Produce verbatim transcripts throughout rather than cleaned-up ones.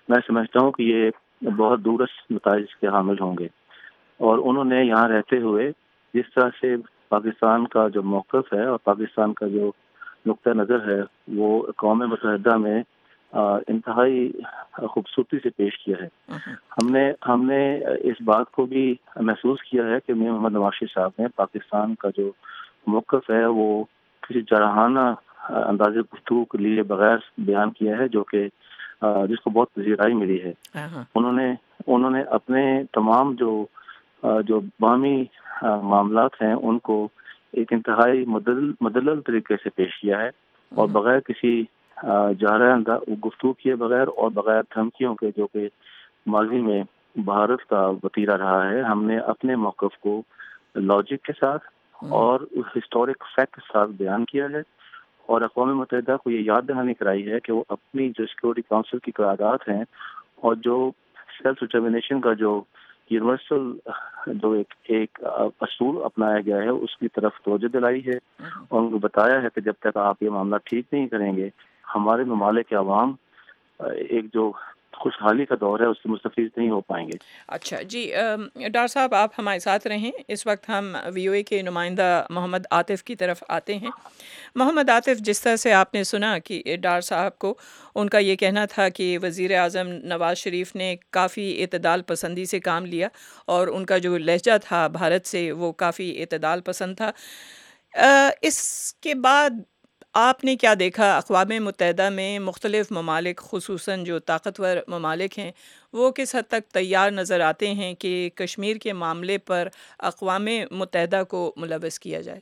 میں سمجھتا ہوں کہ یہ بہت دورس نتائج کے حامل ہوں گے، اور انہوں نے یہاں رہتے ہوئے جس طرح سے پاکستان کا جو موقف ہے اور پاکستان کا جو نقطہ نظر ہے وہ اقوام متحدہ میں آ، انتہائی خوبصورتی سے پیش کیا ہے۔ ہم نے ہم نے اس بات کو بھی محسوس کیا ہے کہ میر محمد نواز شریف صاحب نے پاکستان کا جو موقف ہے وہ کسی جارحانہ انداز گفتگو کے لیے بغیر بیان کیا ہے، جو کہ آ، جس کو بہت پذیرائی ملی ہے۔ انہوں نے انہوں نے اپنے تمام جو آ، جو باہمی آ، معاملات ہیں ان کو ایک انتہائی مدلل مدلل طریقے سے پیش کیا ہے، اور بغیر کسی جارحانہ گفتگو کیے بغیر اور بغیر دھمکیوں کے، جو کہ ماضی میں بھارت کا وتیرہ رہا ہے، ہم نے اپنے موقف کو لاجک کے ساتھ اور ہسٹورک فیکٹ کے ساتھ بیان کیا ہے، اور اقوام متحدہ کو یہ یاد دہانی کرائی ہے کہ وہ اپنی جو سیکورٹی کونسل کی قرارداد ہیں اور جو سیلف ڈٹرمنیشن کا جو یونیورسل جو ایک ایک اصول اپنایا گیا ہے اس کی طرف توجہ دلائی ہے، اور ان کو بتایا ہے کہ جب تک آپ یہ معاملہ ٹھیک نہیں کریں گے ہمارے ممالک کے عوام ایک جو خوشحالی کا دور ہے اس سے مستفید نہیں ہو پائیں گے۔ اچھا جی، ڈاکٹر صاحب آپ ہمارے ساتھ رہیں۔ اس وقت ہم وی او اے کے نمائندہ محمد عاطف کی طرف آتے ہیں۔ محمد عاطف، جس طرح سے آپ نے سنا کہ ڈار صاحب کو ان کا یہ کہنا تھا کہ وزیر اعظم نواز شریف نے کافی اعتدال پسندی سے کام لیا، اور ان کا جو لہجہ تھا بھارت سے وہ کافی اعتدال پسند تھا، اس کے بعد آپ نے کیا دیکھا اقوام متحدہ میں مختلف ممالک، خصوصاً جو طاقتور ممالک ہیں، وہ کس حد تک تیار نظر آتے ہیں کہ کشمیر کے معاملے پر اقوام متحدہ کو ملوث کیا جائے؟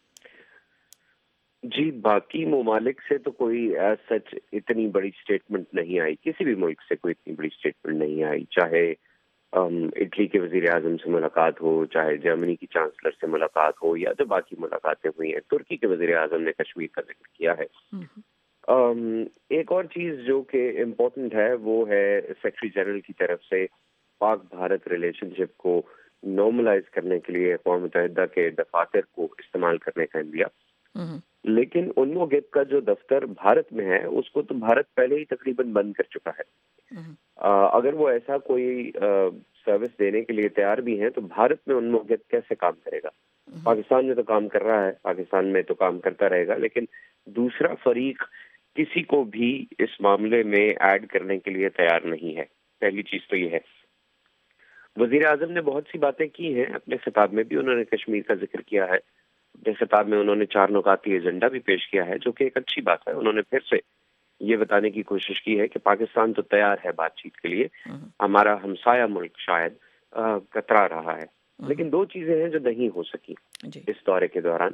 جی، باقی ممالک سے تو کوئی ایز سچ اتنی بڑی سٹیٹمنٹ نہیں آئی، کسی بھی ملک سے کوئی اتنی بڑی سٹیٹمنٹ نہیں آئی، چاہے اٹلی کے وزیر اعظم سے ملاقات ہو، چاہے جرمنی کی چانسلر سے ملاقات ہو، یا جو باقی ملاقاتیں ہوئی ہیں۔ ترکی کے وزیر اعظم نے کشمیر کا ذکر کیا ہے۔ ایک اور چیز جو کہ امپورٹنٹ ہے وہ ہے سیکرٹری جنرل کی طرف سے پاک بھارت ریلیشن شپ کو نارملائز کرنے کے لیے اقوام متحدہ کے دفاتر کو استعمال کرنے کا انڈیا، لیکن انمو گپ کا جو دفتر بھارت میں ہے اس کو تو بھارت پہلے ہی تقریباً بند کر چکا ہے۔ اگر وہ ایسا کوئی سروس دینے کے لیے تیار بھی ہیں تو بھارت میں انمو گپ کیسے کام کرے گا؟ پاکستان میں تو کام کر رہا ہے، پاکستان میں تو کام کرتا رہے گا، لیکن دوسرا فریق کسی کو بھی اس معاملے میں ایڈ کرنے کے لیے تیار نہیں ہے۔ پہلی چیز تو یہ ہے۔ وزیر اعظم نے بہت سی باتیں کی ہیں، اپنے خطاب میں بھی انہوں نے کشمیر کا ذکر کیا ہے، اپنے خطاب میں انہوں نے چار نکاتی ایجنڈا بھی پیش کیا ہے، جو کہ ایک اچھی بات ہے۔ انہوں نے پھر سے یہ بتانے کی کوشش کی ہے کہ پاکستان تو تیار ہے بات چیت کے لیے، ہمارا ہمسایہ ملک شاید کترا رہا ہے، لیکن دو چیزیں ہیں جو نہیں ہو سکی اس دورے کے دوران۔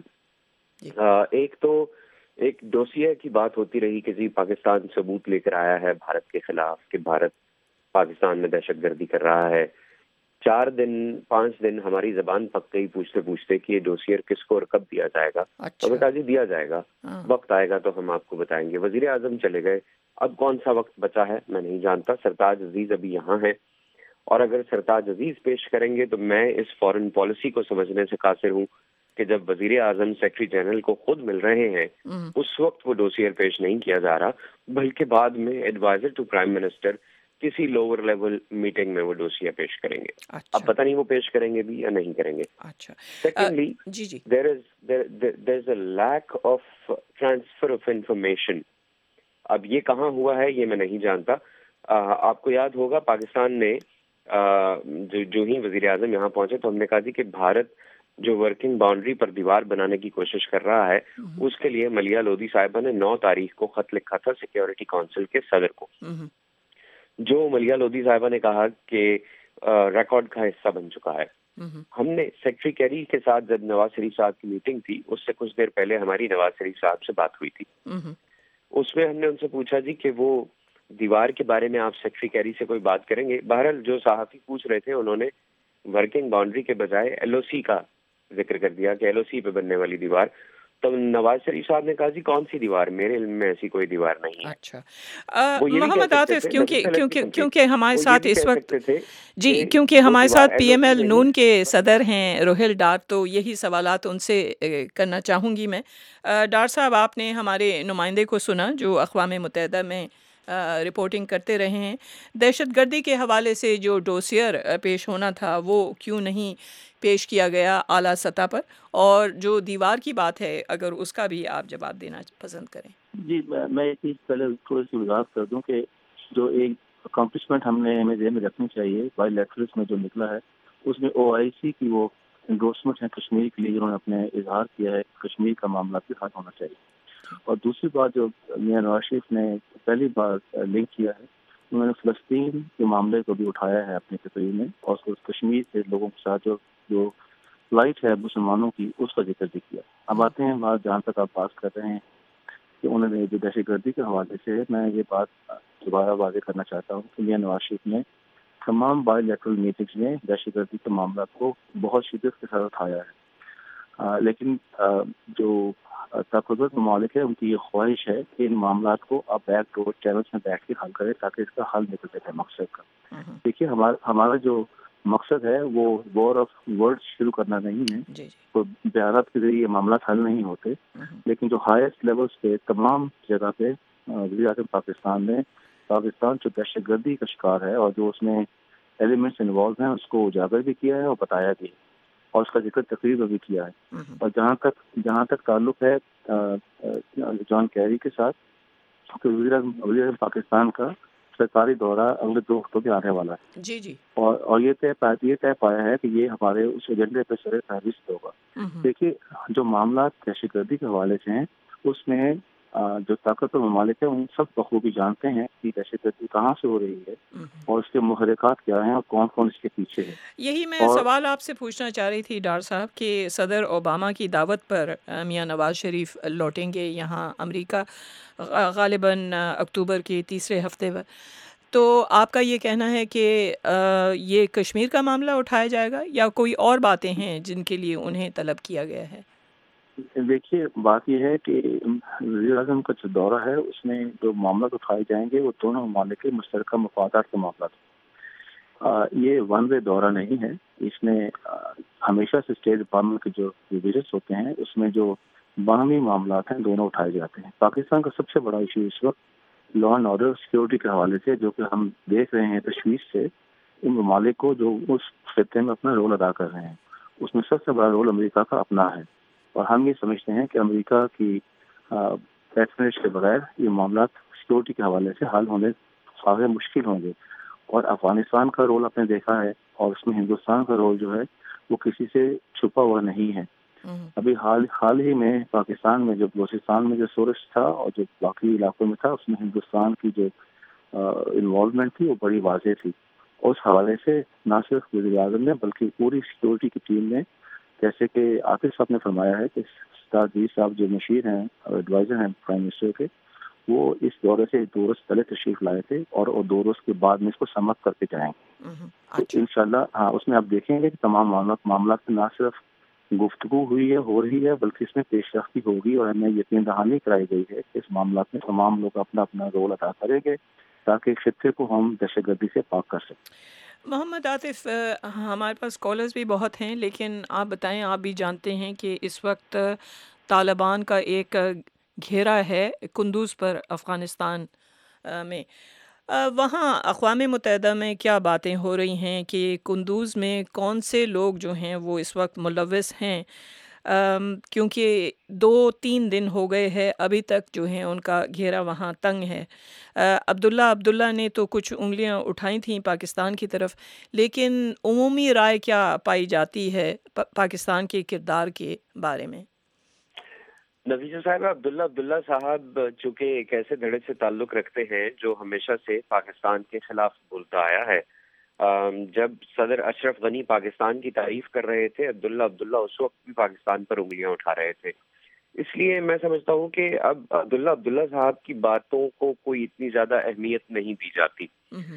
ایک تو ایک ڈوسیے کی بات ہوتی رہی کہ جی پاکستان ثبوت لے کر آیا ہے بھارت کے خلاف کہ بھارت پاکستان میں دہشت گردی کر رہا ہے۔ چار دن پانچ دن ہماری زبان پک گئی پوچھتے پوچھتے کہ یہ ڈوسیئر کس کو اور کب دیا جائے گا۔ تو میں کہا جی دیا جائے گا، وقت آئے گا تو ہم آپ کو بتائیں گے۔ وزیر اعظم چلے گئے، اب کون سا وقت بچا ہے میں نہیں جانتا۔ سرتاج عزیز ابھی یہاں ہے، اور اگر سرتاج عزیز پیش کریں گے تو میں اس فارن پالیسی کو سمجھنے سے قاصر ہوں کہ جب وزیر اعظم سیکرٹری جنرل کو خود مل رہے ہیں اس وقت وہ ڈوسیئر پیش نہیں کیا جا رہا، بلکہ بعد میں ایڈوائزر ٹو پرائم منسٹر کسی لوور لیول میٹنگ میں وہ ڈوسیہ پیش کریں گے۔ اب پتہ نہیں وہ پیش کریں گے بھی یا نہیں کریں گے۔ Secondly there is there is a leak of transfer of information. اب یہ کہاں ہوا ہے یہ میں نہیں جانتا۔ آپ کو یاد ہوگا پاکستان نے جو ہی وزیر اعظم یہاں پہنچے تو ہم نے کہا جی کہ بھارت جو ورکنگ باؤنڈری پر دیوار بنانے کی کوشش کر رہا ہے اس کے لیے ملیحہ لودھی صاحبہ نے نو تاریخ کو خط لکھا تھا سیکیورٹی کونسل کے صدر کو، جو ملیحہ لودھی صاحبہ نے کہا کہ ریکارڈ کا حصہ بن چکا ہے۔ ہم نے سیکرٹری کیری کے ساتھ جب نواز شریف صاحب کی میٹنگ تھی اس سے کچھ دیر پہلے ہماری نواز شریف صاحب سے بات ہوئی تھی، اس میں ہم نے ان سے پوچھا جی کہ وہ دیوار کے بارے میں آپ سیکرٹری کیری سے کوئی بات کریں گے؟ بہرحال جو صحافی پوچھ رہے تھے انہوں نے ورکنگ باؤنڈری کے بجائے ایل او سی کا ذکر کر دیا کہ ایل او سی پہ بننے والی دیوار۔ تو نواز شریف صاحب نے کہا جی کون سی دیوار؟ میرے علم میں ایسی کوئی دیوار نہیں ہے۔ اچھا محمد عاطف، کیونکہ کیونکہ کیونکہ ہمارے ساتھ اس وقت جی کیونکہ ہمارے ساتھ پی ایم ایل نون کے صدر ہیں روہل ڈار، تو یہی سوالات ان سے کرنا چاہوں گی میں۔ ڈار صاحب، آپ نے ہمارے نمائندے کو سنا جو اقوام متحدہ میں رپورٹنگ کرتے رہے ہیں. دہشت گردی کے حوالے سے جو ڈوسیئر پیش ہونا تھا وہ کیوں نہیں پیش کیا گیا اعلیٰ سطح پر, اور جو دیوار کی بات ہے اگر اس کا بھی آپ جواب دینا پسند کریں. جی میں ایک چیز پہلے تھوڑی سی وضاحت کر دوں کہ جو ایک اکمپلشمنٹ ہم نے ہمیں ذہن میں رکھنی چاہیے بائی لیٹرلس میں جو نکلا ہے, اس میں او آئی سی کی وہ انڈورسمنٹ ہے کشمیر کے لیے جنہوں نے اپنے اظہار کیا ہے کشمیر کا معاملہ بھی حل ہونا چاہیے. اور دوسری بات جو میاں نواز شریف نے پہلی بار لنک کیا ہے, انہوں نے فلسطین کے معاملے کو بھی اٹھایا ہے اپنی تقریر میں, اور کشمیر کے لوگوں کے ساتھ جو جو فلائٹ ہے مسلمانوں کی اس کا ذکر بھی کیا. اب آتے ہیں بات جہاں تک آپ بات کر رہے ہیں کہ انہوں نے جو دہشت گردی کے حوالے سے, میں یہ بات دوبارہ واضح کرنا چاہتا ہوں کہ میاں نواز شریف نے تمام بائی لیٹرل میٹنگز میں دہشت گردی کے معاملات کو بہت شدت کے ساتھ اٹھایا ہے. آ, لیکن آ, جو طاقتور ممالک ہے ان کی یہ خواہش ہے کہ ان معاملات کو آپ بیک ڈور چینلز میں بیٹھ کے حل کریں تاکہ اس کا حل نکل سکے مقصد کا. دیکھیے ہمارا ہمارا جو مقصد ہے وہ وار آف ورڈ شروع کرنا نہیں ہے, تو بیانات کے ذریعے معاملات حل نہیں ہوتے, لیکن جو ہائیسٹ لیولز پہ تمام جگہ پہ وزیر اعظم پاکستان نے پاکستان جو دہشت گردی کا شکار ہے اور جو اس میں ایلیمنٹس انوالو ہیں اس کو اجاگر بھی کیا ہے اور بتایا بھی ہے, اور اس کا ذکر تقریر میں بھی کیا ہے. اور جہاں تک جہاں تک تعلق ہے جان کیری کے ساتھ, وزیر اعظم پاکستان کا سرکاری دورہ اگلے دو ہفتوں میں آنے والا ہے. جی جی اور اور یہ طے یہ طے پایا ہے کہ یہ ہمارے اس ایجنڈے پہ سر فہرست ہوگا. دیکھیے جو معاملات دہشت گردی کے حوالے سے ہیں اس میں جو طاقتور ممالک ہیں ان سب بخوبی جانتے ہیں کہ دہشت گردی کہاں سے ہو رہی ہے اور اس کے محرکات کیا ہیں اور کون کون اس کے پیچھے ہے. یہی میں سوال آپ سے پوچھنا چاہ رہی تھی ڈار صاحب کہ صدر اوباما کی دعوت پر میاں نواز شریف لوٹیں گے یہاں امریکہ غالباً اکتوبر کے تیسرے ہفتے پر, تو آپ کا یہ کہنا ہے کہ یہ کشمیر کا معاملہ اٹھایا جائے گا یا کوئی اور باتیں ہیں جن کے لیے انہیں طلب کیا گیا ہے؟ دیکھیے بات یہ ہے کہ وزیر اعظم کا جو دورہ ہے اس میں جو معاملات اٹھائے جائیں گے وہ دونوں ممالک کے مشترکہ مفادات کے معاملات ہیں. یہ ون وے دورہ نہیں ہے, اس میں ہمیشہ سے اسٹیٹ ڈپارٹمنٹ کے جو وزٹس ہوتے ہیں اس میں جو باہمی معاملات ہیں دونوں اٹھائے جاتے ہیں. پاکستان کا سب سے بڑا ایشو اس وقت لا اینڈ آرڈر سیکورٹی کے حوالے سے جو کہ ہم دیکھ رہے ہیں تشویش سے ان ممالک کو جو اس خطے میں اپنا رول ادا کر رہے ہیں, اس میں سب سے بڑا رول امریکہ کا اپنا ہے. اور ہم یہ سمجھتے ہیں کہ امریکہ کی پیٹرنیج کے بغیر یہ معاملات سیکورٹی کے حوالے سے حل ہونے کافی مشکل ہوں گے. اور افغانستان کا رول آپ نے دیکھا ہے اور اس میں ہندوستان کا رول جو ہے وہ کسی سے چھپا ہوا نہیں ہے. ابھی حال حال ہی میں پاکستان میں جو بلوچستان میں جو سورش تھا اور جو باقی علاقوں میں تھا اس میں ہندوستان کی جو انوالومنٹ تھی وہ بڑی واضح تھی. اور اس حوالے سے نہ صرف وزیر اعظم نے بلکہ پوری سیکورٹی کی ٹیم نے, جیسے کہ عاطف صاحب نے فرمایا ہے کہ سردار صاحب جو مشیر ہیں ایڈوائزر ہیں پرائم منسٹر کے, وہ اس دورے سے دو روز پہلے تشریف لائے تھے اور دو روز کے بعد میں اس کو سمت کر کے جائیں گے. تو انشاءاللہ ہاں اس میں آپ دیکھیں گے کہ تمام معاملات معاملات نہ صرف گفتگو ہوئی ہے ہو رہی ہے بلکہ اس میں پیش رفت بھی ہوگی, اور ہمیں یقین دہانی کرائی گئی ہے کہ اس معاملات میں تمام لوگ اپنا اپنا رول ادا کریں گے تاکہ خطے کو ہم دہشت گردی سے پاک کر سکیں. محمد عاطف, ہمارے پاس کالرز بھی بہت ہیں لیکن آپ بتائیں, آپ بھی جانتے ہیں کہ اس وقت طالبان کا ایک گھیرا ہے قندوز پر افغانستان میں, وہاں اقوام متحدہ میں کیا باتیں ہو رہی ہیں کہ قندوز میں کون سے لوگ جو ہیں وہ اس وقت ملوث ہیں, کیونکہ دو تین دن ہو گئے ہیں ابھی تک جو ہیں ان کا گھیرا وہاں تنگ ہے. عبداللہ عبداللہ نے تو کچھ انگلیاں اٹھائی تھیں پاکستان کی طرف, لیکن عمومی رائے کیا پائی جاتی ہے پاکستان کے کردار کے بارے میں؟ نفیسہ صاحب, عبداللہ عبداللہ صاحب چونکہ ایک ایسے دھڑے سے تعلق رکھتے ہیں جو ہمیشہ سے پاکستان کے خلاف بولتا آیا ہے. جب صدر اشرف غنی پاکستان کی تعریف کر رہے تھے, عبداللہ عبداللہ اس وقت بھی پاکستان پر انگلیاں اٹھا رہے تھے. اس لیے میں سمجھتا ہوں کہ اب عبداللہ عبداللہ صاحب کی باتوں کو کوئی اتنی زیادہ اہمیت نہیں دی جاتی.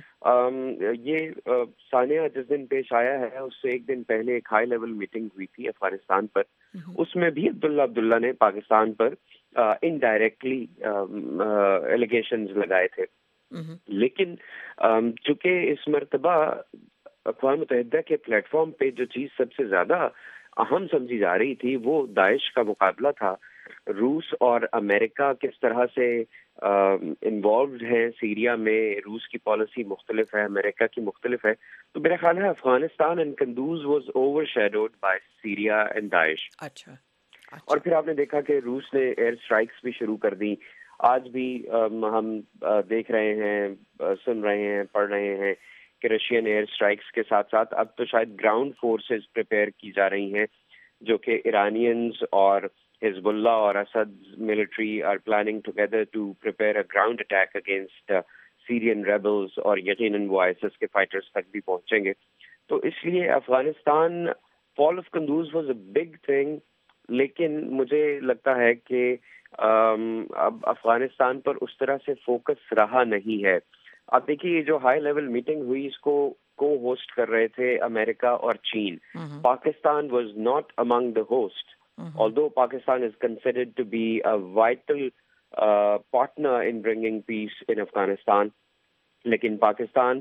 یہ سانحہ جس دن پیش آیا ہے اس سے ایک دن پہلے ایک ہائی لیول میٹنگ ہوئی تھی افغانستان پر, اس میں بھی عبداللہ عبداللہ نے پاکستان پر انڈائریکٹلی ایلیگیشنز لگائے تھے. لیکن چونکہ اس مرتبہ اقوام متحدہ کے پلیٹ فارم پہ جو چیز سب سے زیادہ اہم سمجھی جا رہی تھی وہ داعش کا مقابلہ تھا. روس اور امریکہ کس طرح سے انوالوڈ ہیں سیریا میں. روس کی پالیسی مختلف ہے, امریکہ کی مختلف ہے, تو میرا خیال ہے Afghanistan and Kunduz was over shadowed by Syria and Daesh. اچھا. اور پھر آپ نے دیکھا کہ روس نے ایئر اسٹرائکس بھی شروع کر دی. آج بھی ہم دیکھ رہے ہیں, سن رہے ہیں, پڑھ رہے ہیں کہ رشین ایئر اسٹرائکس کے ساتھ ساتھ اب تو شاید گراؤنڈ فورسز پریپیئر کی جا رہی ہیں, جو کہ ایرانینز اور حزب اللہ اور Assad military are planning together to prepare a ground attack against Syrian rebels, اور یقیناً وہ آئی ایس ایس کے فائٹرز تک بھی پہنچیں گے. تو اس لیے Afghanistan, fall of Kunduz was a big thing, لیکن مجھے لگتا ہے کہ اب افغانستان پر اس طرح سے فوکس رہا نہیں ہے. آپ دیکھیے یہ جو ہائی لیول میٹنگ ہوئی اس کو کو ہوسٹ کر رہے تھے امریکہ اور چین. Pakistan was not among the host, although Pakistan is considered to be a vital uh, partner in bringing peace in Afghanistan, لیکن پاکستان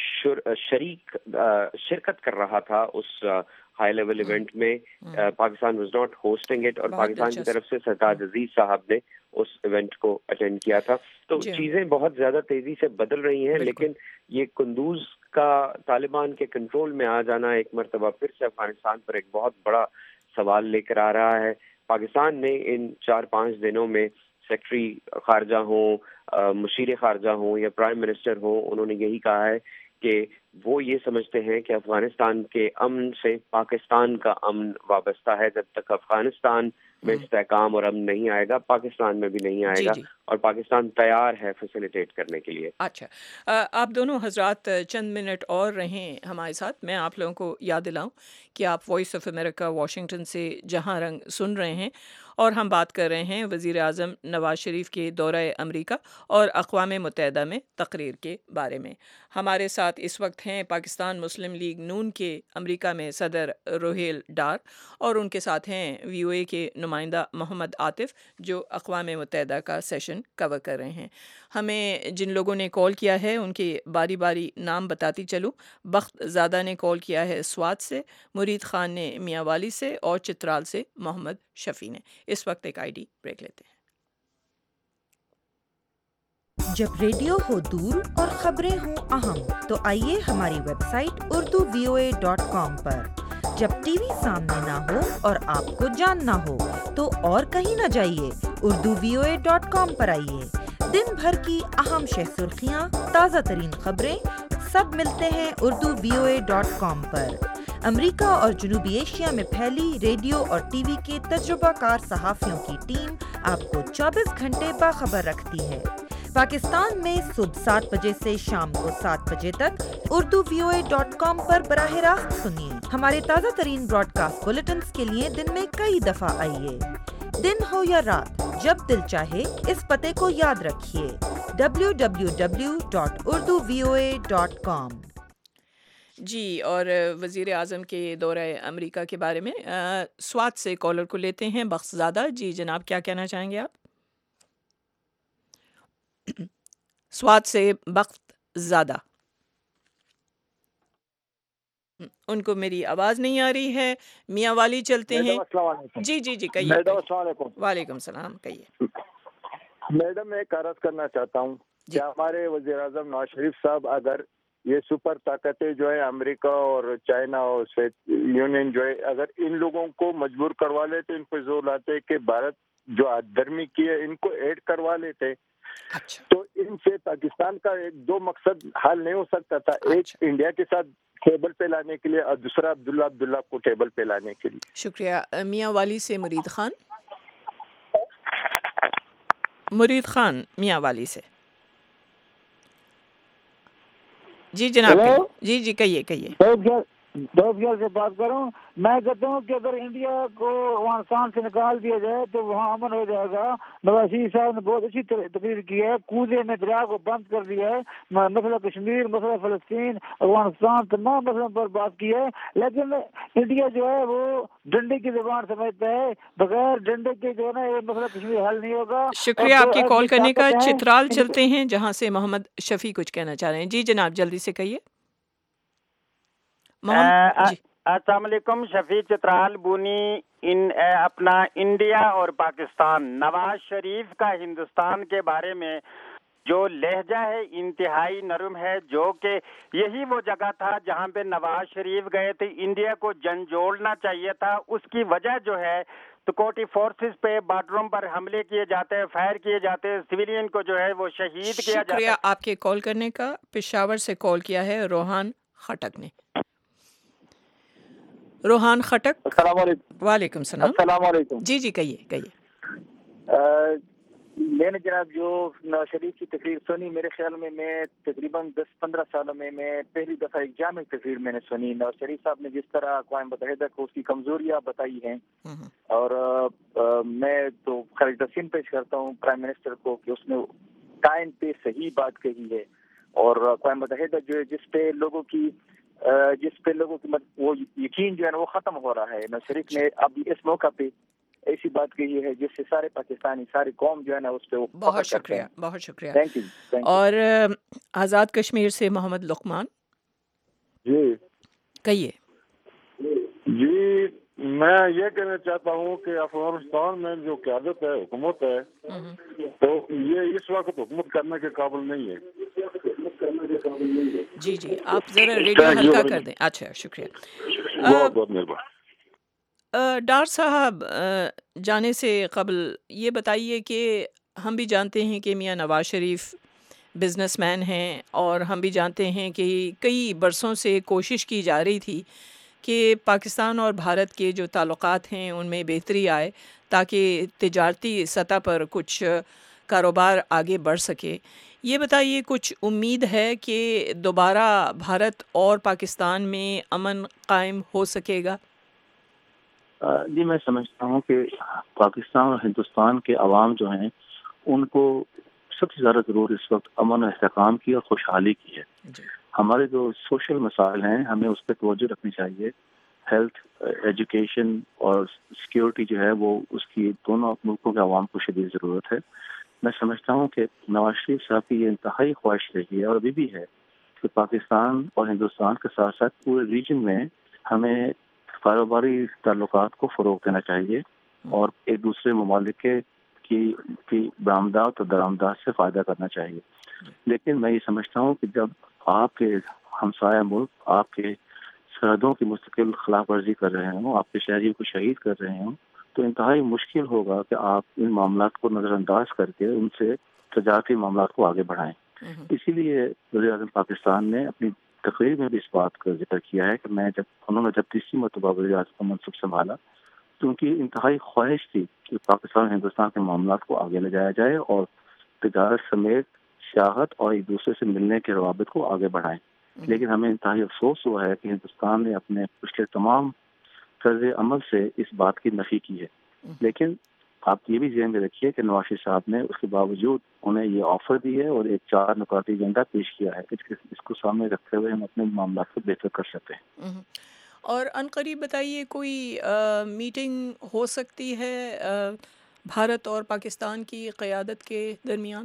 شریک شرکت کر رہا تھا اس ہائی لیول ایونٹ میں. Pakistan was not hosting it, اور پاکستان کی طرف سے سرتاج عزیز صاحب نے اس ایونٹ کو اٹینڈ کیا تھا. تو چیزیں بہت زیادہ تیزی سے بدل رہی ہیں, لیکن یہ قندوز کا طالبان کے کنٹرول میں آ جانا ایک مرتبہ پھر سے افغانستان پر ایک بہت بڑا سوال لے کر آ رہا ہے. پاکستان نے ان چار پانچ دنوں میں سیکٹری خارجہ ہوں, مشیر خارجہ ہوں یا پرائم منسٹر ہوں, انہوں نے یہی کہا ہے کہ وہ یہ سمجھتے ہیں کہ افغانستان کے امن سے پاکستان کا امن وابستہ ہے. جب تک افغانستان میں استحکام اور امن نہیں آئے گا, پاکستان میں بھی نہیں آئے گا, اور پاکستان تیار ہے فیسیلیٹیٹ کرنے کے لیے. اچھا, آپ دونوں حضرات چند منٹ اور رہیں ہمارے ساتھ. میں آپ لوگوں کو یاد دلاؤں کہ آپ وائس آف امریکہ واشنگٹن سے جہاں رنگ سن رہے ہیں, اور ہم بات کر رہے ہیں وزیر اعظم نواز شریف کے دورہ امریکہ اور اقوام متحدہ میں تقریر کے بارے میں. ہمارے ساتھ اس وقت ہیں پاکستان مسلم لیگ نون کے امریکہ میں صدر روہیل ڈار, اور ان کے ساتھ ہیں وی او اے کے نمائندہ محمد عاطف, جو اقوام متحدہ کا سیشن کور کر رہے ہیں. ہمیں جن لوگوں نے کال کیا ہے ان کے باری باری نام بتاتی چلوں. بخت زادہ نے کال کیا ہے سوات سے, مرید خان نے میاں والی سے, اور چترال سے محمد شفیع نے. اس وقت ایک آئی ڈی بریک لیتے ہیں. جب ریڈیو ہو دور اور خبریں ہوں اہم تو آئیے ہماری website Urdu V O A dot com پر. جب ٹی وی سامنے نہ ہو اور آپ کو جاننا ہو تو اور کہیں نہ جائیے, Urdu V O A dot com پر آئیے. دن بھر کی اہم شہ سرخیاں, تازہ ترین خبریں سب ملتے ہیں Urdu V O A dot com پر. امریکہ اور جنوبی ایشیا میں پھیلی ریڈیو اور ٹی وی کے تجربہ کار صحافیوں کی ٹیم آپ کو چوبیس گھنٹے باخبر رکھتی ہے. پاکستان میں صبح سات بجے سے شام کو سات بجے تک Urdu V O A dot com پر براہ راست سنیے. ہمارے تازہ ترین براڈ کاسٹ بلیٹنز کے لیے دن میں کئی دفعہ آئیے. دن ہو یا رات, جب دل چاہے اس پتے کو یاد رکھیے, W W W dot Urdu V O A dot com. جی, اور وزیر اعظم کے دورہ امریکہ کے بارے میں سوات سے کالر کو لیتے ہیں, بخت زادہ. جی جناب, کیا کہنا چاہیں گے آپ؟ سوات سے بخت زادہ. ان کو میری آواز نہیں آ رہی ہے. میاں والی چلتے ہیں. جی جی جی کہیے. السلام علیکم. وعلیکم السلام, کہیے. میڈم میں ایک عرض کرنا چاہتا ہوں کہ ہمارے وزیر اعظم نواز شریف صاحب اگر یہ سپر طاقتیں جو ہے امریکہ اور چائنا اور یونین جو ہے, اگر ان لوگوں کو مجبور کروا لیتے, ان پہ زور لاتے کہ بھارت جو درمی کی ہے ان کو ایڈ کروا لیتے, تو ان سے پاکستان کا ایک دو مقصد حل نہیں ہو سکتا تھا. ایک انڈیا کے ساتھ ٹیبل پہ لانے کے لیے, اور دوسرا عبداللہ عبداللہ کو ٹیبل پہ لانے کے لیے. شکریہ. میاں والی سے مرید خان. مرید خان میاں والی سے. جی جناب. جی جی کہیے کہیے. دو سے بات کروں. میں کہتا ہوں کہ اگر انڈیا کو افغانستان سے نکال دیا جائے تو وہاں امن ہو جائے گا. نواز شریف صاحب نے بہت اچھی تقریر کی ہے, کوزے میں دریا کو بند کر دیا ہے, مسئلہ کشمیر, مسئلہ فلسطین, افغانستان تمام مسئلوں پر بات کی ہے. لیکن انڈیا جو ہے وہ ڈنڈے کی زبان سمجھتا ہے, بغیر ڈنڈے کے جو ہے نا یہ مسئلہ کشمیر حل نہیں ہوگا. شکریہ آپ کی کال کرنے کا. چترال چلتے ہیں جہاں سے محمد شفیع کچھ کہنا چاہ رہے ہیں. جی جناب جلدی سے کہیے. السلام علیکم. شفیع چترال بونی ان اپنا انڈیا اور پاکستان، نواز شریف کا ہندوستان کے بارے میں جو لہجہ ہے انتہائی نرم ہے، جو کہ یہی وہ جگہ تھا جہاں پہ نواز شریف گئے تھے، انڈیا کو جھنجھوڑنا چاہیے تھا. اس کی وجہ جو ہے سکیورٹی فورسز پہ بارڈروں پر حملے کیے جاتے ہیں، فائر کیے جاتے ہیں، سویلین کو جو ہے وہ شہید کیا جاتا ہے. شکریہ آپ کے کال کرنے کا. پشاور سے کال کیا ہے روحان خٹک نے. روحان خٹک. السلام علیکم. وعلیکم السلام. السلام علیکم. جی جی کہیے کہیے. میں نے جناب جو نواز شریف کی تقریر سنی، میرے خیال میں میں تقریباً دس پندرہ سالوں میں میں پہلی دفعہ ایک جامع تقریر میں نے سنی. نواز شریف صاحب نے جس طرح اقوام متحدہ کو اس کی کمزوریاں بتائی ہیں، اور میں تو خراج تحسین پیش کرتا ہوں پرائم منسٹر کو کہ اس نے ٹائم پہ صحیح بات کہی ہے. اور اقوام متحدہ جو ہے جس پہ لوگوں کی جس پہ لوگوں کی وہ یقین جو ہے نا وہ ختم ہو رہا ہے، نواز شریف نے اب اس موقع پہ ایسی بات کہی ہے جس سے سارے پاکستانی ساری قوم جو ہے نا اس پہ. بہت شکریہ بہت شکریہ. Thank you. اور آزاد کشمیر سے محمد لقمان. جی کہیے. جی میں یہ کہنا چاہتا ہوں کہ افغانستان میں جو قیادت ہے، حکومت ہے، تو یہ اس وقت حکومت کرنے کے قابل نہیں ہے. جی جی آپ ذرا ریڈیو ہلکا کر دیں. اچھا شکریہ. بہت بہت مہربانی. ڈار صاحب جانے سے قبل یہ بتائیے کہ ہم بھی جانتے ہیں کہ میاں نواز شریف بزنس مین ہیں، اور ہم بھی جانتے ہیں کہ کئی برسوں سے کوشش کی جا رہی تھی کہ پاکستان اور بھارت کے جو تعلقات ہیں ان میں بہتری آئے تاکہ تجارتی سطح پر کچھ کاروبار آگے بڑھ سکے. یہ بتائیے کچھ امید ہے کہ دوبارہ بھارت اور پاکستان میں امن قائم ہو سکے گا؟ جی میں سمجھتا ہوں کہ پاکستان اور ہندوستان کے عوام جو ہیں ان کو سب سے زیادہ ضرورت اس وقت امن و استحکام کی اور خوشحالی کی ہے. ہمارے جو سوشل مسائل ہیں ہمیں اس پہ توجہ رکھنی چاہیے. ہیلتھ، ایجوکیشن اور سیکیورٹی جو ہے وہ اس کی دونوں ملکوں کے عوام کو شدید ضرورت ہے. میں سمجھتا ہوں کہ نواز شریف صاحب کی یہ انتہائی خواہش رہی ہے اور ابھی بھی ہے کہ پاکستان اور ہندوستان کے ساتھ ساتھ پورے ریجن میں ہمیں کاروباری تعلقات کو فروغ دینا چاہیے اور ایک دوسرے ممالک کے کی کی برآمدات اور درآمدات سے فائدہ کرنا چاہیے. لیکن میں یہ سمجھتا ہوں کہ جب آپ کے ہمسایہ ملک آپ کے سرحدوں کی مستقل خلاف ورزی کر رہے ہوں، آپ کے شہریوں کو شہید کر رہے ہوں، تو انتہائی مشکل ہوگا کہ آپ ان معاملات کو نظر انداز کر کے ان سے تجارتی معاملات کو آگے بڑھائیں. اسی لیے وزیر اعظم پاکستان نے اپنی تقریر میں بھی اس بات کا ذکر کیا ہے کہ میں جب انہوں نے جب تیسری مرتبہ وزیر اعظم کا منصب سنبھالا تو ان کی انتہائی خواہش تھی کہ پاکستان اور ہندوستان کے معاملات کو آگے لے جایا جائے اور تجارت سمیت سیاحت اور ایک دوسرے سے ملنے کے روابط کو آگے بڑھائیں. لیکن ہمیں انتہائی افسوس ہوا ہے کہ ہندوستان نے اپنے پچھلے تمام طرز عمل سے اس بات کی نفی کی ہے. لیکن آپ یہ بھی ذہن میں رکھیے کہ نواز شریف صاحب نے اس کے باوجود انہیں یہ آفر دی ہے اور ایک چار نکاتی ایجنڈا پیش کیا ہے کہ اس کو سامنے رکھتے ہوئے ہم اپنے معاملات کو بہتر کر سکتے ہیں. اور عنقریب بتائیے کوئی میٹنگ ہو سکتی ہے بھارت اور پاکستان کی قیادت کے درمیان؟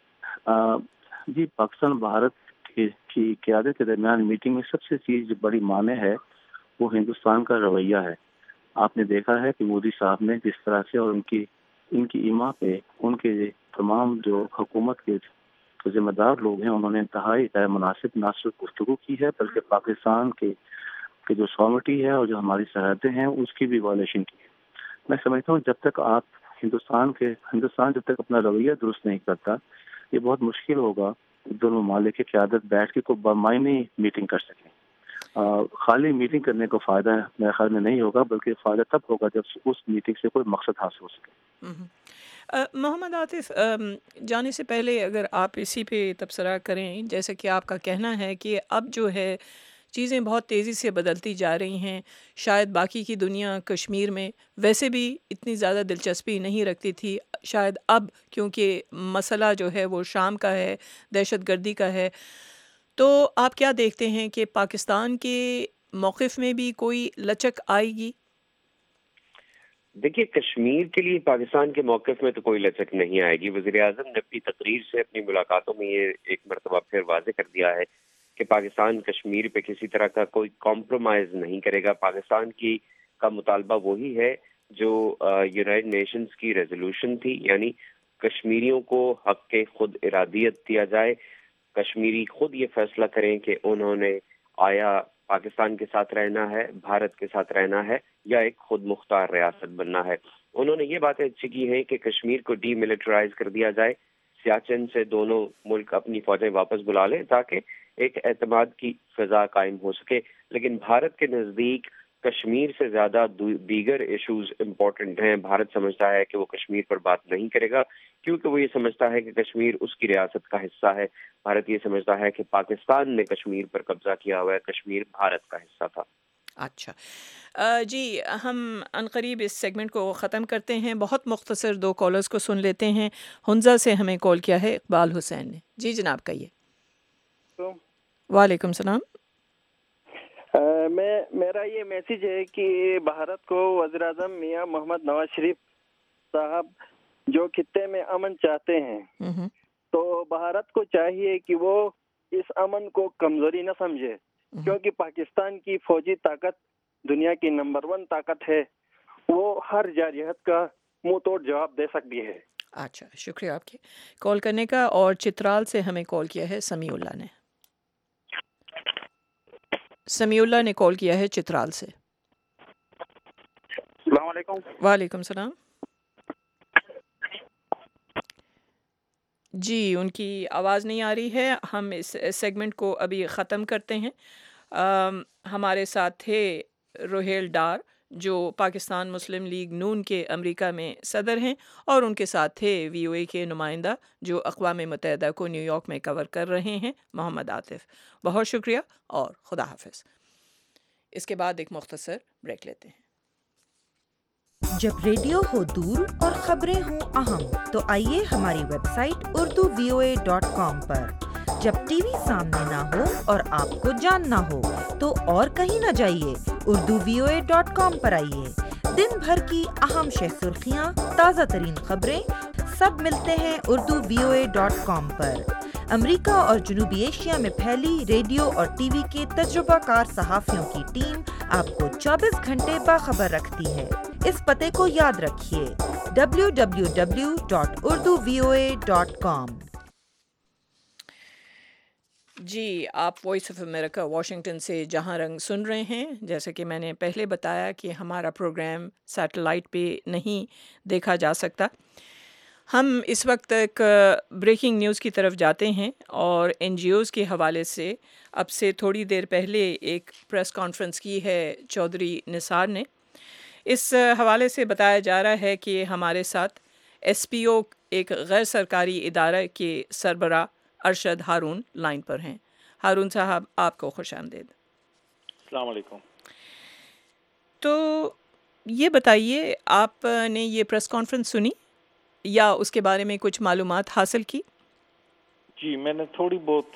جی پاکستان بھارت کی قیادت کے درمیان میٹنگ میں سب سے چیز جو بڑی معنی ہے وہ ہندوستان کا رویہ ہے. آپ نے دیکھا ہے کہ مودی صاحب نے جس طرح سے اور ان کی ان کی ایما پہ ان کے تمام جو حکومت کے ذمہ دار لوگ ہیں انہوں نے انتہائی غیر مناسب نہ صرف گفتگو کی ہے بلکہ پاکستان کے کہ جو سوورنٹی ہے اور جو ہماری سرحدیں ہیں اس کی بھی وائلیشن کی ہے. میں سمجھتا ہوں جب تک آپ ہندوستان کے ہندوستان جب تک اپنا رویہ درست نہیں کرتا یہ بہت مشکل ہوگا دونوں ممالک کی قیادت بیٹھ کے کوئی بامعنی میٹنگ کر سکیں. خالی میٹنگ کرنے کو فائدہ میرے خیال میں نہیں ہوگا بلکہ فائدہ تب ہوگا جب اس میٹنگ سے کوئی مقصد حاصل ہو سکے. محمد عاطف جانے سے پہلے اگر آپ اسی پہ تبصرہ کریں، جیسے کہ آپ کا کہنا ہے کہ اب جو ہے چیزیں بہت تیزی سے بدلتی جا رہی ہیں، شاید باقی کی دنیا کشمیر میں ویسے بھی اتنی زیادہ دلچسپی نہیں رکھتی تھی، شاید اب کیونکہ مسئلہ جو ہے وہ شام کا ہے، دہشت گردی کا ہے، تو آپ کیا دیکھتے ہیں کہ پاکستان کے موقف میں بھی کوئی لچک آئے گی؟ دیکھیے کشمیر کے لیے پاکستان کے موقف میں تو کوئی لچک نہیں آئے گی. وزیر اعظم نے اپنی تقریر سے اپنی ملاقاتوں میں یہ ایک مرتبہ پھر واضح کر دیا ہے کہ پاکستان کشمیر پہ کسی طرح کا کوئی کمپرومائز نہیں کرے گا. پاکستان کی کا مطالبہ وہی ہے جو یونائٹڈ نیشنز کی ریزولوشن تھی، یعنی کشمیریوں کو حق کے خود ارادیت دیا جائے، کشمیری خود یہ فیصلہ کریں کہ انہوں نے آیا پاکستان کے ساتھ رہنا ہے، بھارت کے ساتھ رہنا ہے، یا ایک خود مختار ریاست بننا ہے۔ انہوں نے یہ باتیں اچھی کی ہیں کہ کشمیر کو ڈی ملٹرائز کر دیا جائے، سیاچن سے دونوں ملک اپنی فوجیں واپس بلا لیں تاکہ ایک اعتماد کی فضا قائم ہو سکے۔ لیکن بھارت کے نزدیک کشمیر سے زیادہ دیگر ایشوز امپورٹنٹ ہیں۔ بھارت سمجھتا ہے کہ وہ کشمیر پر بات نہیں کرے گا کیونکہ وہ یہ سمجھتا ہے کہ کشمیر اس کی ریاست کا حصہ ہے۔ بھارت یہ سمجھتا ہے کہ پاکستان نے کشمیر پر قبضہ کیا ہوا ہے، کشمیر بھارت کا حصہ تھا۔ اچھا جی، ہم عنقریب اس سیگمنٹ کو ختم کرتے ہیں۔ بہت مختصر دو کالرز کو سن لیتے ہیں۔ ہنزا سے ہمیں کال کیا ہے اقبال حسین نے۔ جی جناب کہیے۔ وعلیکم السلام۔ میں میرا یہ میسیج ہے کہ بھارت کو وزیر اعظم میاں محمد نواز شریف صاحب جو خطے میں امن چاہتے ہیں، تو بھارت کو چاہیے کہ وہ اس امن کو کمزوری نہ سمجھے، کیونکہ پاکستان کی فوجی طاقت دنیا کی نمبر ون طاقت ہے، وہ ہر جارحیت کا منہ توڑ جواب دے سکتی ہے۔ اچھا، شکریہ آپ کے کال کرنے کا۔ اور چترال سے ہمیں کال کیا ہے سمیع اللہ نے۔ سمیع اللہ نے کال کیا ہے چترال سے۔ السلام علیکم۔ وعلیکم السلام۔ جی، ان کی آواز نہیں آ رہی ہے۔ ہم اس سیگمنٹ کو ابھی ختم کرتے ہیں۔ ہمارے ساتھ تھے روہیل ڈار جو پاکستان مسلم لیگ نون کے امریکہ میں صدر ہیں، اور ان کے ساتھ تھے وی او اے کے نمائندہ جو اقوام متحدہ کو نیو یارک میں کور کر رہے ہیں، محمد عاطف۔ بہت شکریہ اور خدا حافظ۔ اس کے بعد ایک مختصر بریک لیتے ہیں۔ جب ریڈیو ہو دور اور خبریں ہوں اہم تو آئیے ہماری website Urdu V O A dot com پر۔ جب ٹی وی سامنے نہ ہو اور آپ کو جاننا ہو تو اور کہیں نہ جائیے، Urdu V O A dot com پر آئیے۔ دن بھر کی اہم شہ سرخیاں، تازہ ترین خبریں سب ملتے ہیں Urdu V O A dot com پر۔ امریکہ اور جنوبی ایشیا میں پھیلی ریڈیو اور ٹی وی کے تجربہ کار صحافیوں کی ٹیم آپ کو چوبیس گھنٹے باخبر رکھتی ہے۔ اس پتے کو یاد رکھیے، W W W dot Urdu V O A dot com. جی، آپ وائس آف امریکہ واشنگٹن سے جہاں رنگ سن رہے ہیں۔ جیسے کہ میں نے پہلے بتایا کہ ہمارا پروگرام سیٹلائٹ پہ نہیں دیکھا جا سکتا۔ ہم اس وقت ایک بریکنگ نیوز کی طرف جاتے ہیں، اور این جی اوز کے حوالے سے اب سے تھوڑی دیر پہلے ایک پریس کانفرنس کی ہے چودھری نثار نے۔ اس حوالے سے بتایا جا رہا ہے کہ ہمارے ساتھ ایس پی او ایک غیر سرکاری ادارہ کے سربراہ ارشد ہارون لائن پر ہیں۔ ہارون صاحب، آپ کو خوش آمدید۔ السلام علیکم۔ تو یہ بتائیے، آپ نے یہ پریس کانفرنس سنی یا اس کے بارے میں کچھ معلومات حاصل کی؟ جی، میں نے تھوڑی بہت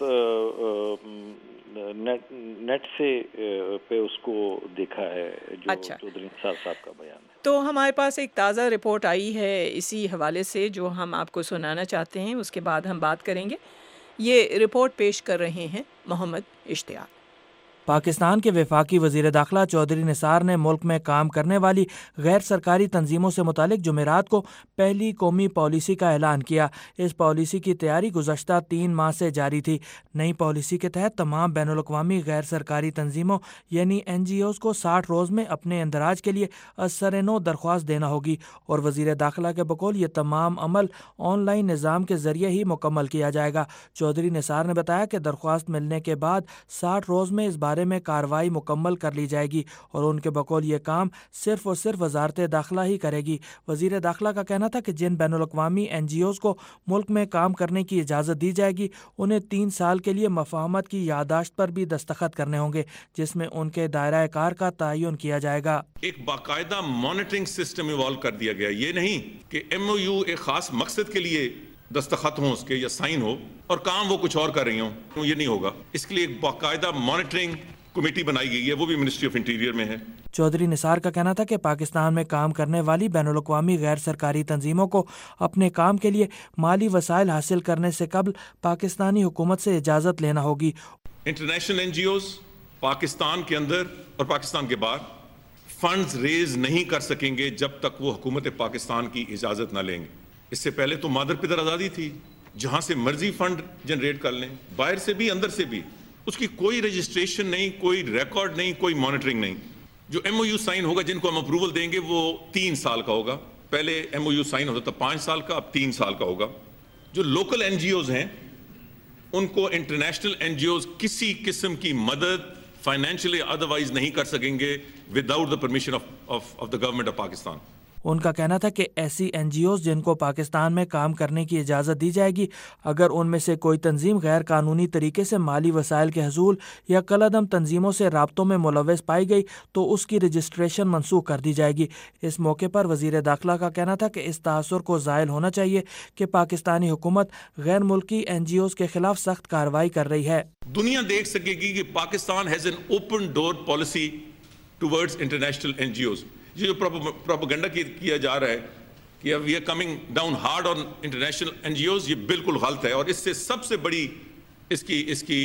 نیٹ نیٹ سے پہ اس کو دیکھا ہے جو اچھا، چودھری نثار صاحب کا بیان ہے۔ تو ہمارے پاس ایک تازہ رپورٹ آئی ہے اسی حوالے سے جو ہم آپ کو سنانا چاہتے ہیں، اس کے بعد ہم بات کریں گے۔ یہ رپورٹ پیش کر رہے ہیں محمد اشتیاق۔ پاکستان کے وفاقی وزیر داخلہ چودھری نثار نے ملک میں کام کرنے والی غیر سرکاری تنظیموں سے متعلق جمعرات کو پہلی قومی پالیسی کا اعلان کیا۔ اس پالیسی کی تیاری گزشتہ تین ماہ سے جاری تھی۔ نئی پالیسی کے تحت تمام بین الاقوامی غیر سرکاری تنظیموں یعنی این جی اوز کو ساٹھ روز میں اپنے اندراج کے لیے ازسر نو درخواست دینا ہوگی، اور وزیر داخلہ کے بقول یہ تمام عمل آن لائن نظام کے ذریعے ہی مکمل کیا جائے گا۔ چودھری نثار نے بتایا کہ درخواست ملنے کے بعد ساٹھ روز میں اس بارے میں کارروائی مکمل کر لی جائے گی، اور ان کے بقول یہ کام صرف اور صرف وزارت داخلہ ہی کرے گی۔ وزیر داخلہ کا کہنا تھا کہ جن بین الاقوامی این جی اوز کو ملک میں کام کرنے کی اجازت دی جائے گی، انہیں تین سال کے لیے مفاہمت کی یادداشت پر بھی دستخط کرنے ہوں گے، جس میں ان کے دائرہ کار کا تعین کیا جائے گا۔ ایک باقاعدہ مانیٹرنگ سسٹم ایوالو کر دیا گیا، یہ نہیں کہ ایم او یو ایک خاص مقصد کے لیے دستخط ہوں اس کے یا سائن ہو اور کام وہ کچھ اور کر رہی ہوں، یہ نہیں ہوگا۔ اس کے لیے ایک باقاعدہ مانیٹرنگ کمیٹی بنائی گئی ہے، وہ بھی منسٹری آف انٹیریئر میں ہے۔ چودھری نثار کا کہنا تھا کہ پاکستان میں کام کرنے والی بین الاقوامی غیر سرکاری تنظیموں کو اپنے کام کے لیے مالی وسائل حاصل کرنے سے قبل پاکستانی حکومت سے اجازت لینا ہوگی۔ International N G Os Pakistan کے اندر اور پاکستان کے باہر فنڈز ریز نہیں کر سکیں گے جب تک وہ حکومت پاکستان کی اجازت نہ لیں گے. اس سے پہلے تو مادر پدر آزادی تھی, جہاں سے مرضی فنڈ جنریٹ کر لیں, باہر سے بھی اندر سے بھی. اس کی کوئی رجسٹریشن نہیں, کوئی ریکارڈ نہیں, کوئی مانیٹرنگ نہیں. جو ایم او یو سائن ہوگا, جن کو ہم اپروول دیں گے, وہ تین سال کا ہوگا. پہلے ایم او یو سائن ہوتا تھا پانچ سال کا, اب تین سال کا ہوگا. جو لوکل این جی اوز ہیں ان کو انٹرنیشنل این جی اوز کسی قسم کی مدد فائنینشلی ادروائز نہیں کر سکیں گے without the permission of the government of Pakistan. ان کا کہنا تھا کہ ایسی این جی اوز جن کو پاکستان میں کام کرنے کی اجازت دی جائے گی, اگر ان میں سے کوئی تنظیم غیر قانونی طریقے سے مالی وسائل کے حصول یا کالعدم تنظیموں سے رابطوں میں ملوث پائی گئی تو اس کی رجسٹریشن منسوخ کر دی جائے گی. اس موقع پر وزیر داخلہ کا کہنا تھا کہ اس تاثر کو زائل ہونا چاہیے کہ پاکستانی حکومت غیر ملکی این جی اوز کے خلاف سخت کارروائی کر رہی ہے. دنیا دیکھ سکے گی کہ Pakistan has an open door policy towards international N G Os. یہ جو پروپیگنڈا کیا جا رہا ہے کہ we are coming down hard on international N G Os, یہ بالکل غلط ہے. اور اس سے سب سے بڑی اس کی اس کی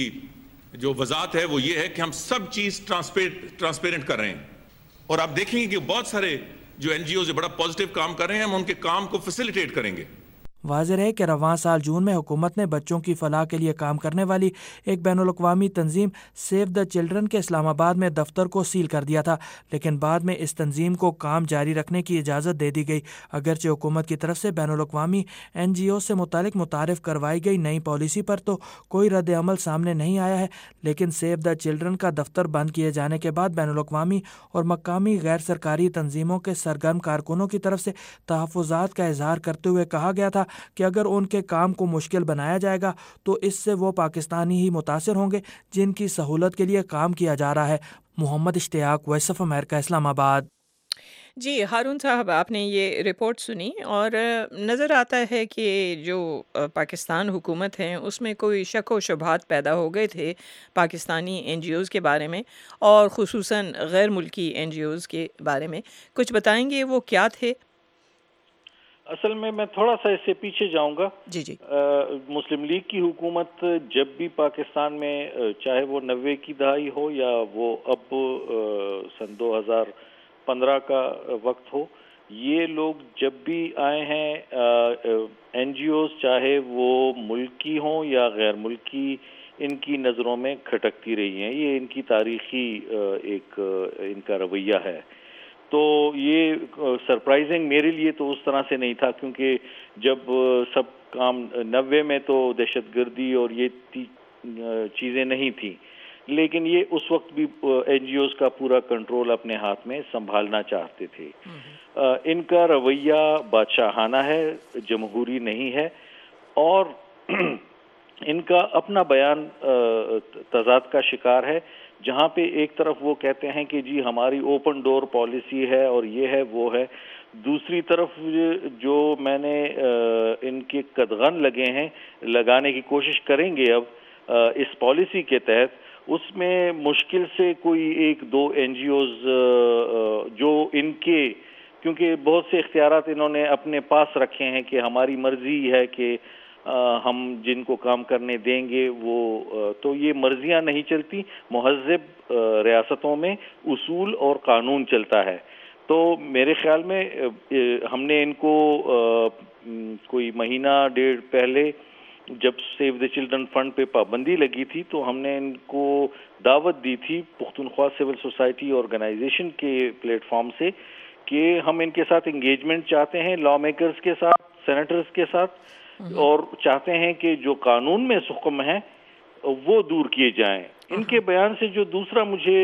جو وضاحت ہے وہ یہ ہے کہ ہم سب چیز ٹرانسپیرنٹ کر رہے ہیں. اور آپ دیکھیں گے کہ بہت سارے جو این جی اوز بڑا پازیٹیو کام کر رہے ہیں, ہم ان کے کام کو فیسیلیٹیٹ کریں گے. واضح ہے کہ رواں سال جون میں حکومت نے بچوں کی فلاح کے لیے کام کرنے والی ایک بین الاقوامی تنظیم سیو دا چلڈرن کے اسلام آباد میں دفتر کو سیل کر دیا تھا, لیکن بعد میں اس تنظیم کو کام جاری رکھنے کی اجازت دے دی گئی. اگرچہ حکومت کی طرف سے بین الاقوامی این جی او سے متعلق متعارف کروائی گئی نئی پالیسی پر تو کوئی رد عمل سامنے نہیں آیا ہے, لیکن سیو دا چلڈرن کا دفتر بند کیے جانے کے بعد بین الاقوامی اور مقامی غیر سرکاری تنظیموں کے سرگرم کارکنوں کی طرف سے تحفظات کا اظہار کرتے ہوئے کہا گیا تھا کہ اگر ان کے کام کو مشکل بنایا جائے گا تو اس سے وہ پاکستانی ہی متاثر ہوں گے جن کی سہولت کے لیے کام کیا جا رہا ہے. محمد اشتیاق, وائس آف امریکہ, اسلام آباد. جی ہارون صاحب, آپ نے یہ رپورٹ سنی اور نظر آتا ہے کہ جو پاکستان حکومت ہے اس میں کوئی شک و شبہات پیدا ہو گئے تھے پاکستانی این جی اوز کے بارے میں, اور خصوصاً غیر ملکی این جی اوز کے بارے میں. کچھ بتائیں گے وہ کیا تھے؟ اصل میں میں تھوڑا سا اس سے پیچھے جاؤں گا. جی جی مسلم لیگ کی حکومت جب بھی پاکستان میں, چاہے وہ نوے کی دہائی ہو یا وہ اب سن دو ہزار پندرہ کا وقت ہو, یہ لوگ جب بھی آئے ہیں این جی اوز, چاہے وہ ملکی ہوں یا غیر ملکی, ان کی نظروں میں کھٹکتی رہی ہیں. یہ ان کی تاریخی ایک ان کا رویہ ہے. تو یہ سرپرائزنگ میرے لیے تو اس طرح سے نہیں تھا, کیونکہ جب سب کام نوے میں تو دہشت گردی اور یہ چیزیں نہیں تھیں, لیکن یہ اس وقت بھی این جی اوز کا پورا کنٹرول اپنے ہاتھ میں سنبھالنا چاہتے تھے. ان کا رویہ بادشاہانہ ہے, جمہوری نہیں ہے, اور ان کا اپنا بیان تضاد کا شکار ہے, جہاں پہ ایک طرف وہ کہتے ہیں کہ جی ہماری اوپن ڈور پالیسی ہے اور یہ ہے وہ ہے, دوسری طرف جو میں نے ان کے قدغن لگے ہیں لگانے کی کوشش کریں گے اب اس پالیسی کے تحت, اس میں مشکل سے کوئی ایک دو این جی اوز جو ان کے, کیونکہ بہت سے اختیارات انہوں نے اپنے پاس رکھے ہیں کہ ہماری مرضی ہے کہ ہم جن کو کام کرنے دیں گے وہ, تو یہ مرضیاں نہیں چلتی. مہذب ریاستوں میں اصول اور قانون چلتا ہے. تو میرے خیال میں ہم نے ان کو کوئی مہینہ ڈیڑھ پہلے جب سیو دا چلڈرن فنڈ پہ پابندی لگی تھی تو ہم نے ان کو دعوت دی تھی پختونخوا سول سوسائٹی آرگنائزیشن کے پلیٹ فارم سے کہ ہم ان کے ساتھ انگیجمنٹ چاہتے ہیں, لا میکرز کے ساتھ, سینیٹرز کے ساتھ, اور چاہتے ہیں کہ جو قانون میں سقم ہیں وہ دور کیے جائیں. ان کے بیان سے جو دوسرا مجھے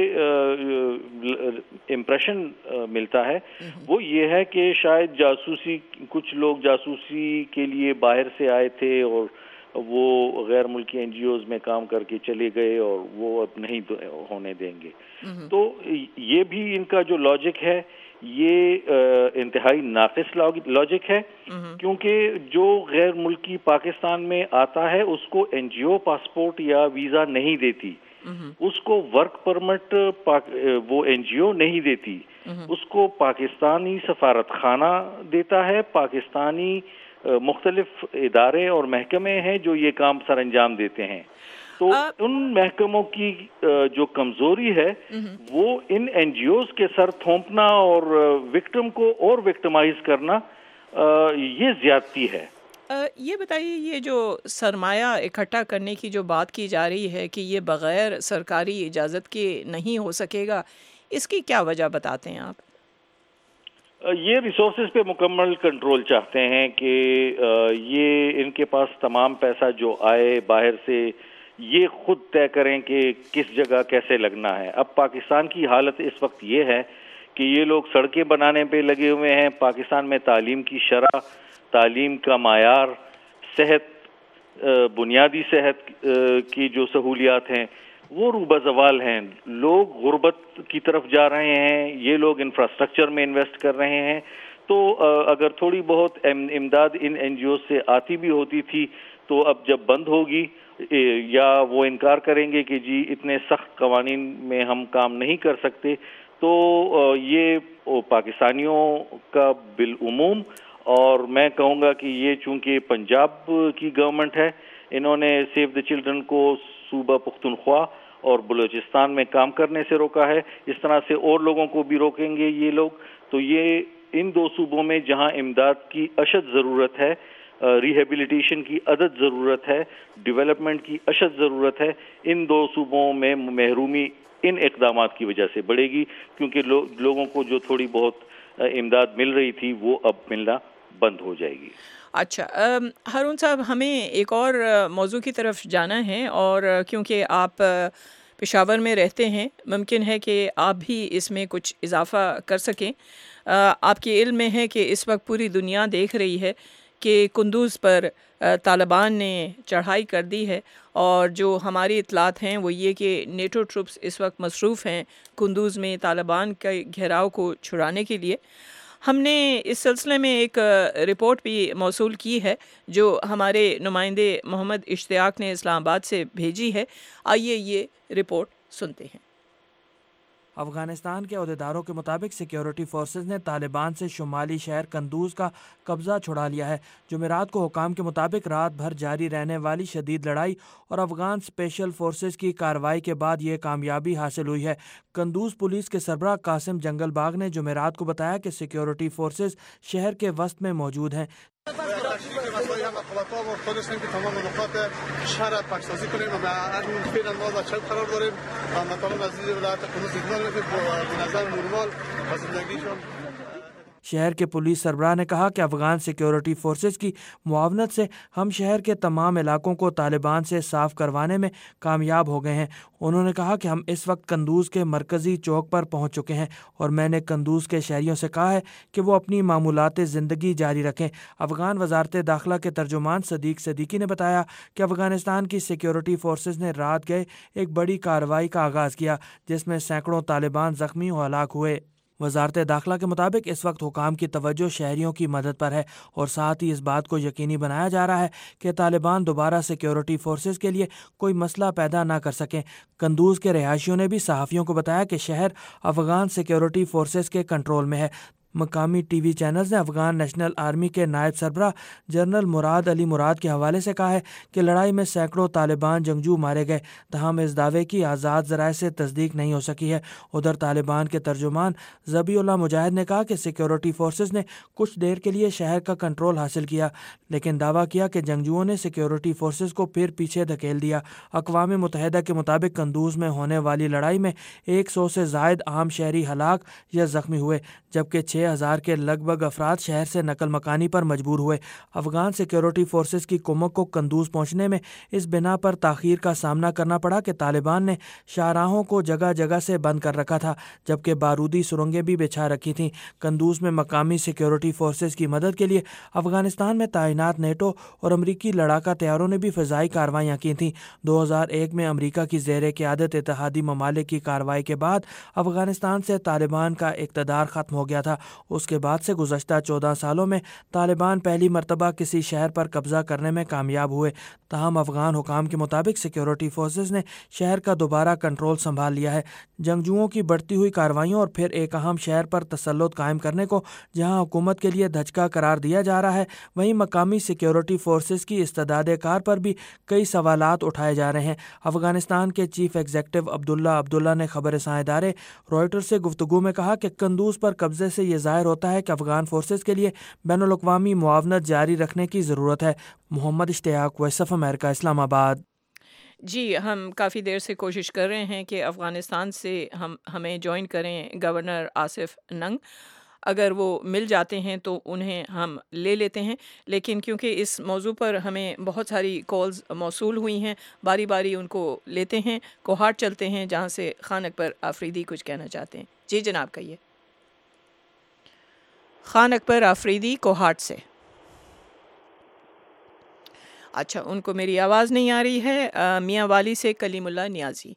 امپریشن ملتا ہے وہ یہ ہے کہ شاید جاسوسی, کچھ لوگ جاسوسی کے لیے باہر سے آئے تھے اور وہ غیر ملکی این جی اوز میں کام کر کے چلے گئے اور وہ اب نہیں ہونے دیں گے. تو یہ بھی ان کا جو لاجک ہے یہ انتہائی ناقص لاجک ہے, کیونکہ جو غیر ملکی پاکستان میں آتا ہے اس کو این جی او پاسپورٹ یا ویزا نہیں دیتی, اس کو ورک پرمٹ وہ این جی او نہیں دیتی, اس کو پاکستانی سفارت خانہ دیتا ہے. پاکستانی مختلف ادارے اور محکمے ہیں جو یہ کام سر انجام دیتے ہیں. تو ان محکموں کی جو کمزوری ہے وہ ان این جی اوز کے سر تھونپنا اور وکٹم کو اور وکٹمائز کرنا یہ زیادتی ہے. یہ بتائیے یہ جو سرمایہ اکٹھا کرنے کی جو بات کی جا رہی ہے کہ یہ بغیر سرکاری اجازت کے نہیں ہو سکے گا، اس کی کیا وجہ بتاتے ہیں آپ؟ یہ ریسورسز پہ مکمل کنٹرول چاہتے ہیں کہ یہ ان کے پاس تمام پیسہ جو آئے باہر سے یہ خود طے کریں کہ کس جگہ کیسے لگنا ہے. اب پاکستان کی حالت اس وقت یہ ہے کہ یہ لوگ سڑکیں بنانے پہ لگے ہوئے ہیں. پاکستان میں تعلیم کی شرح، تعلیم کا معیار، صحت، بنیادی صحت کی جو سہولیات ہیں وہ روبہ زوال ہیں. لوگ غربت کی طرف جا رہے ہیں، یہ لوگ انفراسٹرکچر میں انویسٹ کر رہے ہیں. تو اگر تھوڑی بہت امداد ان این جی او سے آتی بھی ہوتی تھی تو اب جب بند ہوگی یا وہ انکار کریں گے کہ جی اتنے سخت قوانین میں ہم کام نہیں کر سکتے، تو یہ پاکستانیوں کا بالعموم، اور میں کہوں گا کہ یہ چونکہ پنجاب کی گورنمنٹ ہے، انہوں نے سیو دی چلڈرن کو صوبہ پختونخوا اور بلوچستان میں کام کرنے سے روکا ہے، اس طرح سے اور لوگوں کو بھی روکیں گے یہ لوگ. تو یہ ان دو صوبوں میں جہاں امداد کی اشد ضرورت ہے، ریہیبلیٹیشن کی عدد ضرورت ہے، ڈیولپمنٹ کی اشد ضرورت ہے، ان دو صوبوں میں محرومی ان اقدامات کی وجہ سے بڑھے گی، کیونکہ لو, لوگوں کو جو تھوڑی بہت امداد مل رہی تھی وہ اب ملنا بند ہو جائے گی. اچھا ہارون صاحب، ہمیں ایک اور موضوع کی طرف جانا ہے، اور کیونکہ آپ پشاور میں رہتے ہیں ممکن ہے کہ آپ بھی اس میں کچھ اضافہ کر سکیں. آپ کے علم میں ہے کہ اس وقت پوری دنیا دیکھ رہی ہے کہ قندوز پر طالبان نے چڑھائی کر دی ہے، اور جو ہماری اطلاعات ہیں وہ یہ کہ نیٹو ٹروپس اس وقت مصروف ہیں قندوز میں طالبان کے گھیراؤ کو چھڑانے کے لیے. ہم نے اس سلسلے میں ایک رپورٹ بھی موصول کی ہے جو ہمارے نمائندے محمد اشتیاق نے اسلام آباد سے بھیجی ہے. آئیے یہ رپورٹ سنتے ہیں. افغانستان کے عہدیداروں کے مطابق سیکیورٹی فورسز نے طالبان سے شمالی شہر قندوز کا قبضہ چھڑا لیا ہے. جمعرات کو حکام کے مطابق رات بھر جاری رہنے والی شدید لڑائی اور افغان اسپیشل فورسز کی کارروائی کے بعد یہ کامیابی حاصل ہوئی ہے. قندوز پولیس کے سربراہ قاسم جنگل باغ نے جمعرات کو بتایا کہ سیکیورٹی فورسز شہر کے وسط میں موجود ہیں. شہر کے پولیس سربراہ نے کہا کہ افغان سیکیورٹی فورسز کی معاونت سے ہم شہر کے تمام علاقوں کو طالبان سے صاف کروانے میں کامیاب ہو گئے ہیں. انہوں نے کہا کہ ہم اس وقت قندوز کے مرکزی چوک پر پہنچ چکے ہیں اور میں نے قندوز کے شہریوں سے کہا ہے کہ وہ اپنی معمولات زندگی جاری رکھیں. افغان وزارت داخلہ کے ترجمان صدیق صدیقی نے بتایا کہ افغانستان کی سیکیورٹی فورسز نے رات گئے ایک بڑی کارروائی کا آغاز کیا جس میں سینکڑوں طالبان زخمی و ہلاک ہوئے. وزارت داخلہ کے مطابق اس وقت حکام کی توجہ شہریوں کی مدد پر ہے اور ساتھ ہی اس بات کو یقینی بنایا جا رہا ہے کہ طالبان دوبارہ سیکیورٹی فورسز کے لیے کوئی مسئلہ پیدا نہ کر سکیں. قندوز کے رہائشیوں نے بھی صحافیوں کو بتایا کہ شہر افغان سیکیورٹی فورسز کے کنٹرول میں ہے. مقامی ٹی وی چینلز نے افغان نیشنل آرمی کے نائب سربراہ جنرل مراد علی مراد کے حوالے سے کہا ہے کہ لڑائی میں سینکڑوں طالبان جنگجو مارے گئے، تاہم اس دعوے کی آزاد ذرائع سے تصدیق نہیں ہو سکی ہے. ادھر طالبان کے ترجمان ذبیح اللہ مجاہد نے کہا کہ سیکیورٹی فورسز نے کچھ دیر کے لیے شہر کا کنٹرول حاصل کیا، لیکن دعویٰ کیا کہ جنگجوؤں نے سیکیورٹی فورسز کو پھر پیچھے دھکیل دیا. اقوام متحدہ کے مطابق قندوز میں ہونے والی لڑائی میں ایک سو سے زائد عام شہری ہلاک یا زخمی ہوئے، جبکہ چھ ہزار کے لگ بھگ افراد شہر سے نقل مکانی پر مجبور ہوئے. افغان سیکیورٹی فورسز کی کمک کو قندوز پہنچنے میں اس بنا پر تاخیر کا سامنا کرنا پڑا کہ طالبان نے شاہراہوں کو جگہ جگہ سے بند کر رکھا تھا، جبکہ بارودی سرنگیں بھی بچھا رکھی تھیں. قندوز میں مقامی سیکیورٹی فورسز کی مدد کے لیے افغانستان میں تعینات نیٹو اور امریکی لڑاکا طیاروں نے بھی فضائی کارروائیاں کی تھیں. دو ہزار ایک میں امریکہ کی زیر قیادت اتحادی ممالک کی کارروائی کے بعد افغانستان سے طالبان کا اقتدار ختم ہو گیا تھا اس کے بعد سے گزشتہ چودہ سالوں میں طالبان پہلی مرتبہ کسی شہر پر قبضہ کرنے میں کامیاب ہوئے. تاہم افغان حکام کے مطابق سیکیورٹی فورسز نے شہر کا دوبارہ کنٹرول سنبھال لیا ہے. جنگجوؤں کی بڑھتی ہوئی کارروائیوں اور پھر ایک اہم شہر پر تسلط قائم کرنے کو جہاں حکومت کے لیے دھچکا قرار دیا جا رہا ہے، وہیں مقامی سیکیورٹی فورسز کی استعداد کار پر بھی کئی سوالات اٹھائے جا رہے ہیں. افغانستان کے چیف ایگزیکٹو عبداللہ عبداللہ نے خبر رساں ادارے رائٹر سے گفتگو میں کہا کہ قندوز پر قبضے سے یہ ظاہر ہوتا ہے کہ افغان فورسز کے لیے بین الاقوامی معاونت جاری رکھنے کی ضرورت ہے. محمد اشتیاق، وائس آف امریکہ، اسلام آباد. جی، ہم کافی دیر سے کوشش کر رہے ہیں کہ افغانستان سے ہم ہمیں جوائن کریں گورنر آصف ننگ. اگر وہ مل جاتے ہیں تو انہیں ہم لے لیتے ہیں، لیکن کیونکہ اس موضوع پر ہمیں بہت ساری کالز موصول ہوئی ہیں، باری باری ان کو لیتے ہیں. کوہاٹ چلتے ہیں جہاں سے خان اکبر آفریدی کچھ کہنا چاہتے ہیں. جی جناب، کہیے. خان اکبر آفریدی کوہاٹ سے. اچھا، ان کو میری آواز نہیں آ رہی ہے. میاں والی سے کلیم اللہ نیازی.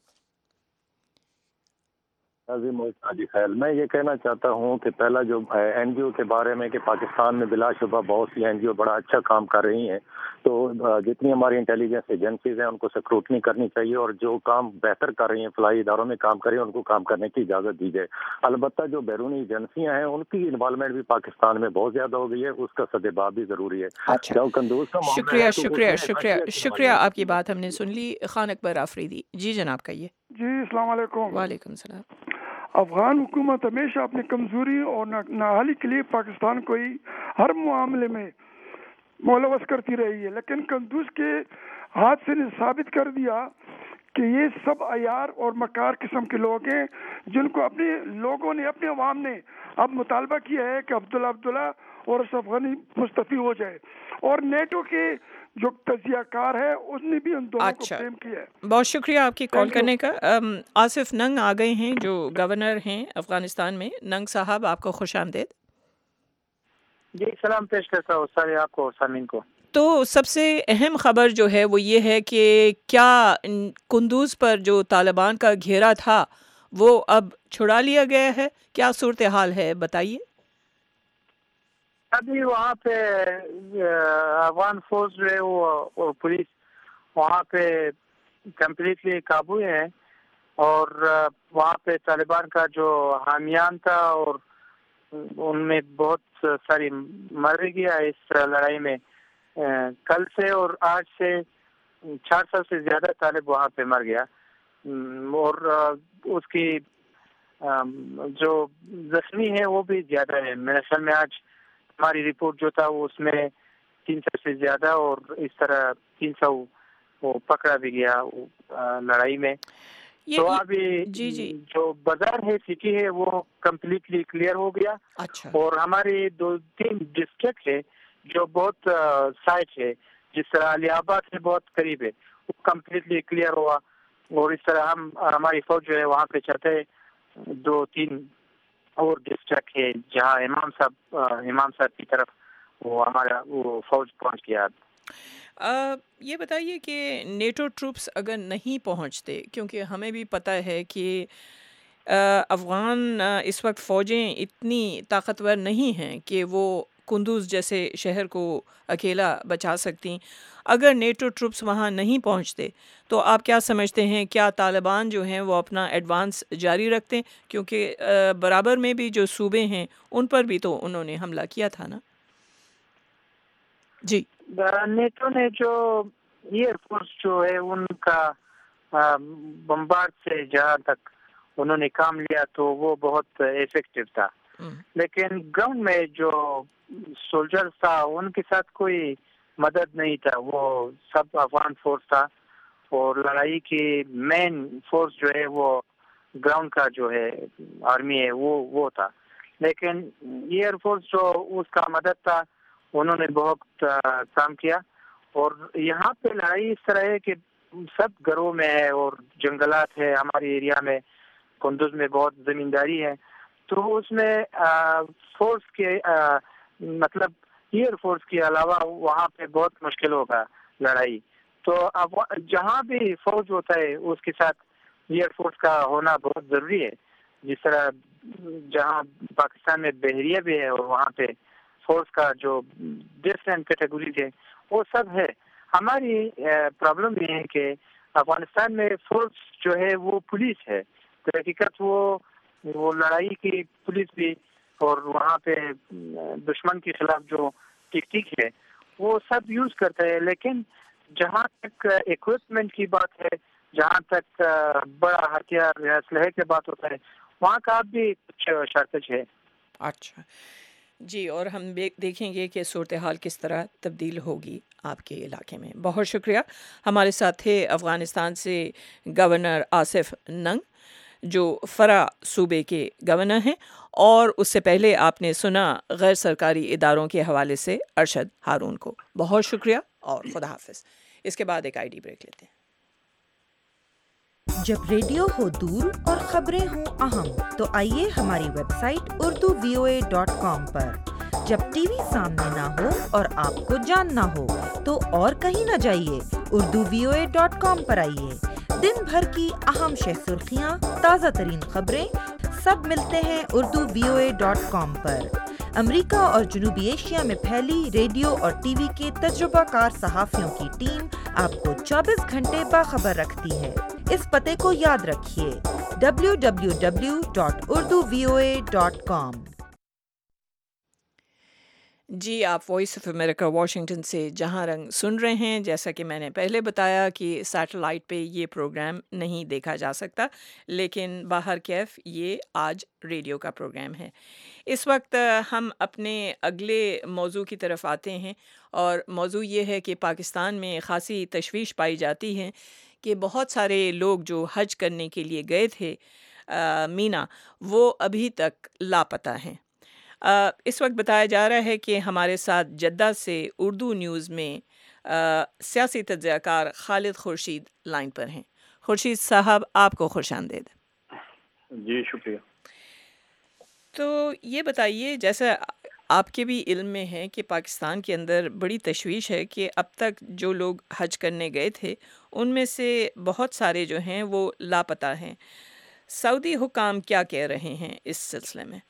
عظیم جی خیر، میں یہ کہنا چاہتا ہوں کہ پہلا جو این جی او کے بارے میں کہ پاکستان میں بلا شبہ بہت سی این جی او بڑا اچھا کام کر رہی ہیں، تو جتنی ہماری انٹیلیجنس ایجنسیز ہیں ان کو سکروٹنی کرنی چاہیے، اور جو کام بہتر کر رہی ہیں فلاحی اداروں میں کام کر رہی ہیں ان کو کام کرنے کی اجازت دی جائے. البتہ جو بیرونی ایجنسیاں ہیں ان کی انوالومنٹ بھی پاکستان میں بہت زیادہ ہو گئی ہے، اس کا سدباب بھی ضروری ہے. اچھا، شکریہ شکریہ شکریہ شکریہ آپ کی بات ہم نے سن لی. خان اکبر آفریدی. جی جناب، کہیے. جی السلام علیکم. وعلیکم السلام. افغان حکومت ہمیشہ اپنی کمزوری اور نااہلی کے لیے پاکستان کو ہی ہر معاملے میں ملوث کرتی رہی ہے، لیکن قندوز کے حادثے نے ثابت کر دیا کہ یہ سب عیار اور مکار قسم کے لوگ ہیں، جن کو اپنے لوگوں نے، اپنے عوام نے اب مطالبہ کیا ہے کہ عبداللہ عبداللہ اور اشرف غنی مستعفی ہو جائے. اور نیٹو کے جو تجزیہ کار ہے اس نے بھی ان دونوں اچھا. کو بریم کیا ہے. بہت شکریہ آپ کی کال کرنے کا. آصف ننگ آ گئے ہیں جو گورنر ہیں افغانستان میں. ننگ صاحب، آپ کو خوش آمدید. جی سلام پیش کرتا ہوں سارے آپ کو، سامعین کو. تو سب سے اہم خبر جو ہے وہ یہ ہے کہ کیا قندوز پر جو طالبان کا گھیرا تھا وہ اب چھڑا لیا گیا ہے؟ کیا صورتحال ہے، بتائیے. ابھی وہاں پہ افغان فورس جو ہے وہ پولیس وہاں پہ کمپلیٹلی قابو ہے، اور وہاں پہ طالبان کا جو حامیان تھا اور ان میں بہت ساری مر گیا اس لڑائی میں. کل سے اور آج سے چار سو سے زیادہ طالب وہاں پہ مر گیا، اور اس کی جو زخمی ہے وہ بھی زیادہ ہے. میرے خیال میں آج ہماری رپورٹ جو تھا وہ اس میں تین سو سے زیادہ، اور اس طرح تین سو وہ پکڑا بھی گیا لڑائی میں. تو ابھی جی جی جو بازار ہے، سٹی ہے، وہ کمپلیٹلی کلیئر ہو گیا. اچھا. اور ہماری دو تین ڈسٹرکٹ ہے جو بہت سائٹ ہے، جس طرح علی آباد سے بہت قریب ہے، وہ کمپلیٹلی کلیئر ہوا. اور اس طرح ہم ہماری فوج جو ہے وہاں پہ چلتے دو تین اور ڈسٹرکٹ ہے جہاں امام صاحب امام صاحب کی طرف وہ ہمارا وہ فوج پہنچ گیا. آ, یہ بتائیے کہ نیٹو ٹروپس اگر نہیں پہنچتے، کیونکہ ہمیں بھی پتہ ہے کہ افغان اس وقت فوجیں اتنی طاقتور نہیں ہیں کہ وہ قندوز جیسے شہر کو اکیلا بچا سکتی. اگر نیٹو ٹروپس وہاں نہیں پہنچتے تو آپ کیا سمجھتے ہیں، کیا طالبان جو ہیں وہ اپنا ایڈوانس جاری رکھتے؟ کیونکہ برابر میں بھی جو صوبے ہیں ان پر بھی تو انہوں نے حملہ کیا تھا نا. جی. نیٹو نے جو ایئر فورس جو ہے ان کا بمبارڈ سے جہاں تک انہوں نے کام لیا تو وہ بہت ایفیکٹو تھا، لیکن گراؤنڈ میں جو سولجرز تھا ان کے ساتھ کوئی مدد نہیں تھا. وہ سب افغان فورس تھا، اور لڑائی کی مین فورس جو ہے وہ گراؤنڈ کا جو ہے آرمی ہے وہ وہ تھا. لیکن ایئر فورس جو اس کا مدد تھا انہوں نے بہت کام کیا. اور یہاں پہ لڑائی اس طرح ہے کہ سب گھروں میں ہے اور جنگلات ہے ہماری ایریا میں، قندوز میں بہت زمینداری ہے، تو اس میں فورس کے مطلب ایئر فورس کے علاوہ وہاں پہ بہت مشکل ہوگا لڑائی. تو اب جہاں بھی فوج ہوتا ہے اس کے ساتھ ایئر فورس کا ہونا بہت ضروری ہے. جس طرح جہاں پاکستان میں بحریہ بھی ہے اور وہاں پہ فورس کا جو ڈفرینٹ کیٹیگریز ہے وہ سب ہے. ہماری پرابلم یہ ہے کہ افغانستان میں فورس جو ہے وہ پولیس ہے. تو حقیقت وہ وہ لڑائی کی پولیس بھی اور وہاں پہ دشمن کے خلاف جو ٹیکٹک ہے وہ سب یوز کرتا ہے. لیکن جہاں تک اکوپمنٹ کی بات ہے, جہاں تک بڑا ہتھیار یا اسلحے کی بات ہوتا ہے, وہاں کا بھی کچھ شارٹیج ہے. اچھا جی, اور ہم دیکھیں گے کہ صورتحال کس طرح تبدیل ہوگی آپ کے علاقے میں. بہت شکریہ. ہمارے ساتھ تھے افغانستان سے گورنر آصف ننگ جو فرا صوبے کے گورنر ہیں, اور اس سے پہلے آپ نے سنا غیر سرکاری اداروں کے حوالے سے ارشد ہارون کو. بہت شکریہ اور خدا حافظ. اس کے بعد ایک آئی ڈی بریک لیتے ہیں. جب ریڈیو ہو دور اور خبریں ہوں اہم تو آئیے ہماری website Urdu V O A dot com پر. جب ٹی وی سامنے نہ ہو اور آپ کو جاننا ہو تو اور کہیں نہ جائیے, Urdu V O A dot com پر آئیے. دن بھر کی اہم شہ سرخیاں, تازہ ترین خبریں سب ملتے ہیں Urdu V O A dot com پر. امریکہ اور جنوبی ایشیا میں پھیلی ریڈیو اور ٹی وی کے تجربہ کار صحافیوں کی ٹیم آپ کو چوبیس گھنٹے باخبر رکھتی ہے. اس پتے کو یاد رکھیے, W W W dot Urdu V O A dot com. جی, آپ وائس آف امریکہ واشنگٹن سے جہاں رنگ سن رہے ہیں. جیسا کہ میں نے پہلے بتایا کہ سیٹلائٹ پہ یہ پروگرام نہیں دیکھا جا سکتا, لیکن باہر کیف یہ آج ریڈیو کا پروگرام ہے. اس وقت ہم اپنے اگلے موضوع کی طرف آتے ہیں, اور موضوع یہ ہے کہ پاکستان میں خاصی تشویش پائی جاتی ہے کہ بہت سارے لوگ جو حج کرنے کے لیے گئے تھے مینا, وہ ابھی تک لاپتہ ہیں. اس وقت بتایا جا رہا ہے کہ ہمارے ساتھ جدہ سے اردو نیوز میں سیاسی تجزیہ کار خالد خورشید لائن پر ہیں. خورشید صاحب, آپ کو خوش آمدید. جی شکریہ. تو یہ بتائیے, جیسا آپ کے بھی علم میں ہے کہ پاکستان کے اندر بڑی تشویش ہے کہ اب تک جو لوگ حج کرنے گئے تھے ان میں سے بہت سارے جو ہیں وہ لاپتہ ہیں. سعودی حکام کیا کہہ رہے ہیں اس سلسلے میں؟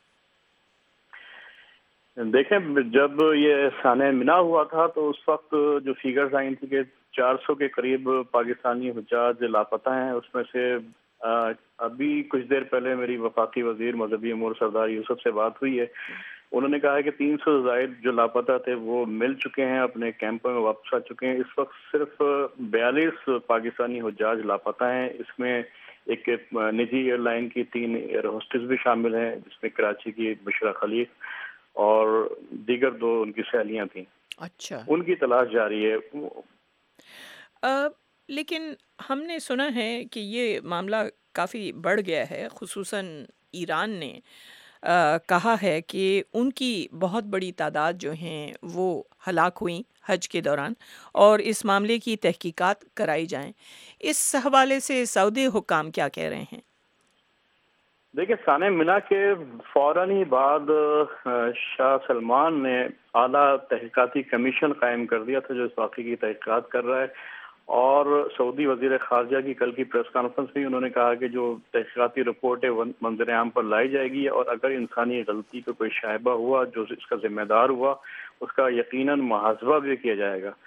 دیکھیں, جب یہ سانحہ منا ہوا تھا تو اس وقت جو فیگرز آئی تھی کہ چار سو کے قریب پاکستانی حجاج لاپتہ ہیں. اس میں سے ابھی کچھ دیر پہلے میری وفاقی وزیر مذہبی امور سردار یوسف سے بات ہوئی ہے. انہوں نے کہا ہے کہ تین سو زائد جو لاپتہ تھے وہ مل چکے ہیں, اپنے کیمپوں میں واپس آ چکے ہیں. اس وقت صرف بیالیس پاکستانی حجاج لاپتہ ہیں. اس میں ایک نجی ایئر لائن کی تین ایئر ہوسٹس بھی شامل ہیں, جس میں کراچی کی بشرا خلیق اور دیگر دو ان کی سہیلیاں تھیں. اچھا, ان کی تلاش جاری ہے. آ, لیکن ہم نے سنا ہے کہ یہ معاملہ کافی بڑھ گیا ہے. خصوصاً ایران نے آ, کہا ہے کہ ان کی بہت بڑی تعداد جو ہیں وہ ہلاک ہوئیں حج کے دوران, اور اس معاملے کی تحقیقات کرائی جائیں. اس حوالے سے سعودی حکام کیا کہہ رہے ہیں؟ دیکھیں, سانحہ منا کے فوراً ہی بعد شاہ سلمان نے اعلیٰ تحقیقاتی کمیشن قائم کر دیا تھا جو اس واقعے کی تحقیقات کر رہا ہے, اور سعودی وزیر خارجہ کی کل کی پریس کانفرنس میں انہوں نے کہا کہ جو تحقیقاتی رپورٹ ہے منظر عام پر لائی جائے گی, اور اگر انسانی غلطی کا کوئی شائبہ ہوا جو اس کا ذمہ دار ہوا اس کا یقیناً محاسبہ بھی کیا جائے گا.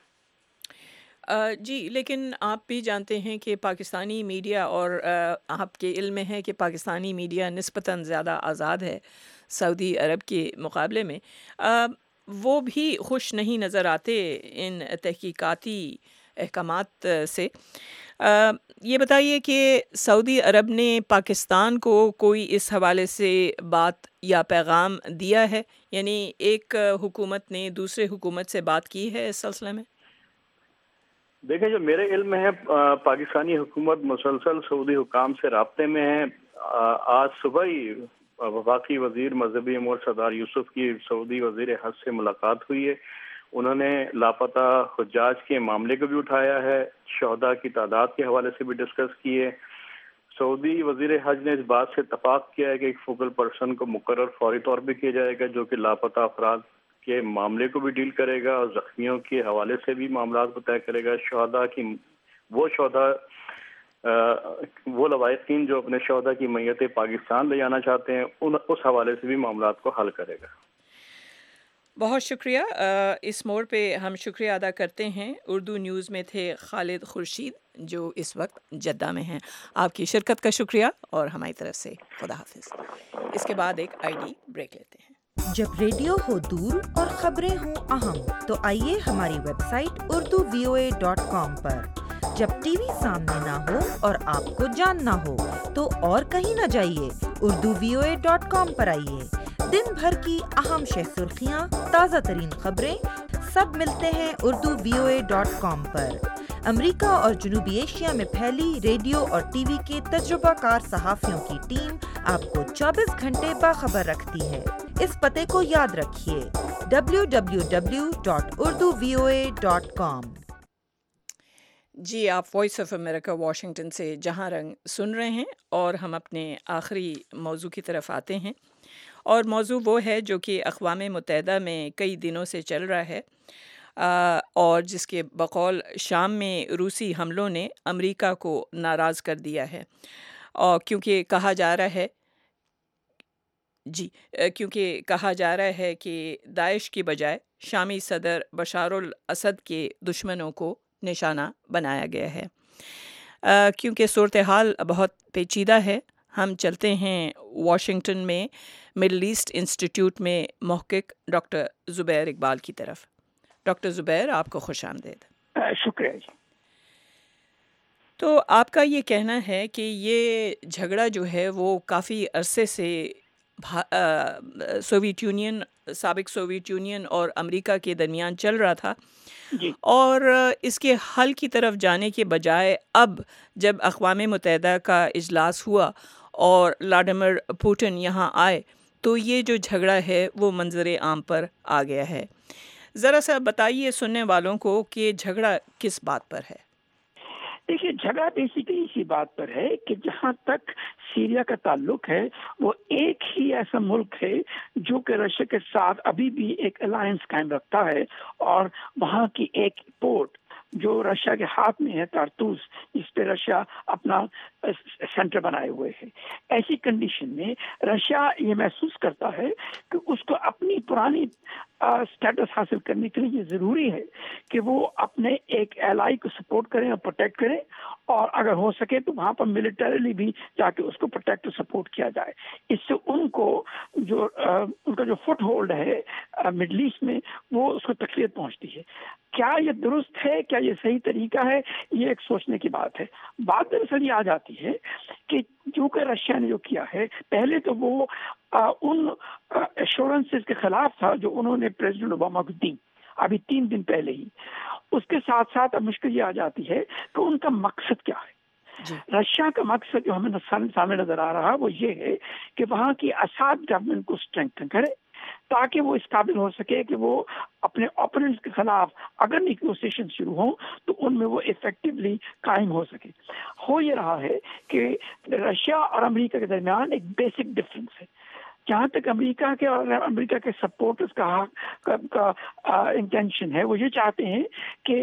جی, لیکن آپ بھی جانتے ہیں کہ پاکستانی میڈیا, اور آپ کے علم میں ہے کہ پاکستانی میڈیا نسبتاً زیادہ آزاد ہے سعودی عرب کے مقابلے میں, وہ بھی خوش نہیں نظر آتے ان تحقیقاتی احکامات سے. یہ بتائیے کہ سعودی عرب نے پاکستان کو کوئی اس حوالے سے بات یا پیغام دیا ہے, یعنی ایک حکومت نے دوسرے حکومت سے بات کی ہے اس سلسلے میں؟ دیکھیں, جو میرے علم میں ہے پاکستانی حکومت مسلسل سعودی حکام سے رابطے میں ہے. آج صبح ہی وفاقی وزیر مذہبی امور سردار یوسف کی سعودی وزیر حج سے ملاقات ہوئی ہے. انہوں نے لاپتہ حجاج کے معاملے کو بھی اٹھایا ہے, شہداء کی تعداد کے حوالے سے بھی ڈسکس کیے. سعودی وزیر حج نے اس بات سے اتفاق کیا ہے کہ ایک فوکل پرسن کو مقرر فوری طور پہ کیا جائے گا جو کہ لاپتہ افراد کے معاملے کو بھی ڈیل کرے گا, اور زخمیوں کے حوالے سے بھی معاملات کو طے کرے گا. شہداء کی وہ شہداء وہ لواحقین جو اپنے شہداء کی میتیں پاکستان لے جانا چاہتے ہیں ان اس حوالے سے بھی معاملات کو حل کرے گا۔ بہت شکریہ۔ اس موڑ پہ ہم شکریہ ادا کرتے ہیں۔ اردو نیوز میں تھے خالد خورشید جو اس وقت جدہ میں ہیں۔ آپ کی شرکت کا شکریہ اور ہماری طرف سے خدا حافظ۔ اس کے بعد ایک آئی ڈی بریک لیتے ہیں۔ جب ریڈیو ہو دور اور خبریں ہوں اہم تو آئیے ہماری website Urdu V O A dot com پر۔ جب ٹی وی سامنے نہ ہو اور آپ کو جاننا ہو تو اور کہیں نہ جائیے، Urdu V O A dot com پر آئیے۔ دن بھر کی اہم شہ سرخیاں، تازہ ترین خبریں سب ملتے ہیں Urdu V O A dot com پر۔ امریکہ اور جنوبی ایشیا میں پھیلی ریڈیو اور ٹی وی کے تجربہ کار صحافیوں کی ٹیم آپ کو چوبیس گھنٹے باخبر رکھتی ہے۔ اس پتے کو یاد رکھیے، W W W dot Urdu V O A dot com. جی، آپ وائس آف امریکہ واشنگٹن سے جہاں رنگ سن رہے ہیں اور ہم اپنے آخری موضوع کی طرف آتے ہیں، اور موضوع وہ ہے جو کہ اقوام متحدہ میں کئی دنوں سے چل رہا ہے اور جس کے بقول شام میں روسی حملوں نے امریکہ کو ناراض کر دیا ہے، اور کیونکہ کہا جا رہا ہے جی کیونکہ کہا جا رہا ہے کہ داعش کی بجائے شامی صدر بشار الاسد کے دشمنوں کو نشانہ بنایا گیا ہے۔ کیونکہ صورتحال بہت پیچیدہ ہے، ہم چلتے ہیں واشنگٹن میں مڈل ایسٹ انسٹیٹیوٹ میں محقق ڈاکٹر زبیر اقبال کی طرف۔ ڈاکٹر زبیر، آپ کو خوش آمدید۔ شکریہ جی۔ تو آپ کا یہ کہنا ہے کہ یہ جھگڑا جو ہے وہ کافی عرصے سے سوویت یونین سابق سوویت یونین اور امریکہ کے درمیان چل رہا تھا جی، اور اس کے حل کی طرف جانے کے بجائے اب جب اقوام متحدہ کا اجلاس ہوا اور ولاڈیمر پوٹن یہاں آئے تو یہ جو جھگڑا ہے وہ منظر عام پر آ گیا ہے۔ ذرا سا بتائیے سننے والوں کو کہ جھگڑا کس بات پر ہے؟ دیکھیے، جھگڑا بیسیکلی اسی بات پر ہے کہ جہاں تک سیریا کا تعلق ہے وہ ایک ہی ایسا ملک ہے جو کہ رشیا کے ساتھ ابھی بھی ایک الائنس قائم رکھتا ہے، اور وہاں کی ایک پورٹ جو رشیا کے ہاتھ میں ہے، تارتوس، جس پہ رشیا اپنا سینٹر بنائے ہوئے ہے۔ ایسی کنڈیشن میں رشیا یہ محسوس کرتا ہے کہ اس کو اپنی پرانی اسٹیٹس حاصل کرنے کے لیے یہ ضروری ہے کہ وہ اپنے ایک ایلائی کو سپورٹ کریں اور پروٹیکٹ کریں، اور اگر ہو سکے تو وہاں پر ملٹریلی بھی جا کے اس کو پروٹیکٹ اور سپورٹ کیا جائے۔ اس سے ان کو جو ان کا جو فٹ ہولڈ ہے مڈل ایسٹ میں وہ اس کو تکلیف پہنچتی ہے۔ کیا یہ درست ہے؟ کیا یہ صحیح طریقہ ہے؟ یہ ایک سوچنے کی بات ہے۔ بات دراصل یہ آ جاتی ہے کہ جو کہ رشیا نے جو کیا ہے، پہلے تو وہ ان ایشورنسز کے خلاف تھا جو انہوں نے پریزیڈنٹ اوباما کو دی ابھی تین دن پہلے ہی۔ اس کے ساتھ ساتھ اب مشکل یہ آ جاتی ہے کہ ان کا مقصد کیا ہے۔ جی۔ رشیا کا مقصد جو ہمیں سامنے نظر آ رہا وہ یہ ہے کہ وہاں کی اساد گورنمنٹ کو اسٹرینتھن کرے تاکہ وہ اس قابل ہو سکے کہ وہ اپنے اوپوننٹس کے خلاف اگر نیگوسیشن شروع ہوں تو ان میں وہ افیکٹولی قائم ہو سکے۔ ہو یہ رہا ہے کہ رشیا اور امریکہ کے درمیان ایک بیسک ڈفرینس ہے۔ جہاں تک امریکہ کے اور امریکہ کے سپورٹرز کا انٹینشن ہے، وہ یہ چاہتے ہیں کہ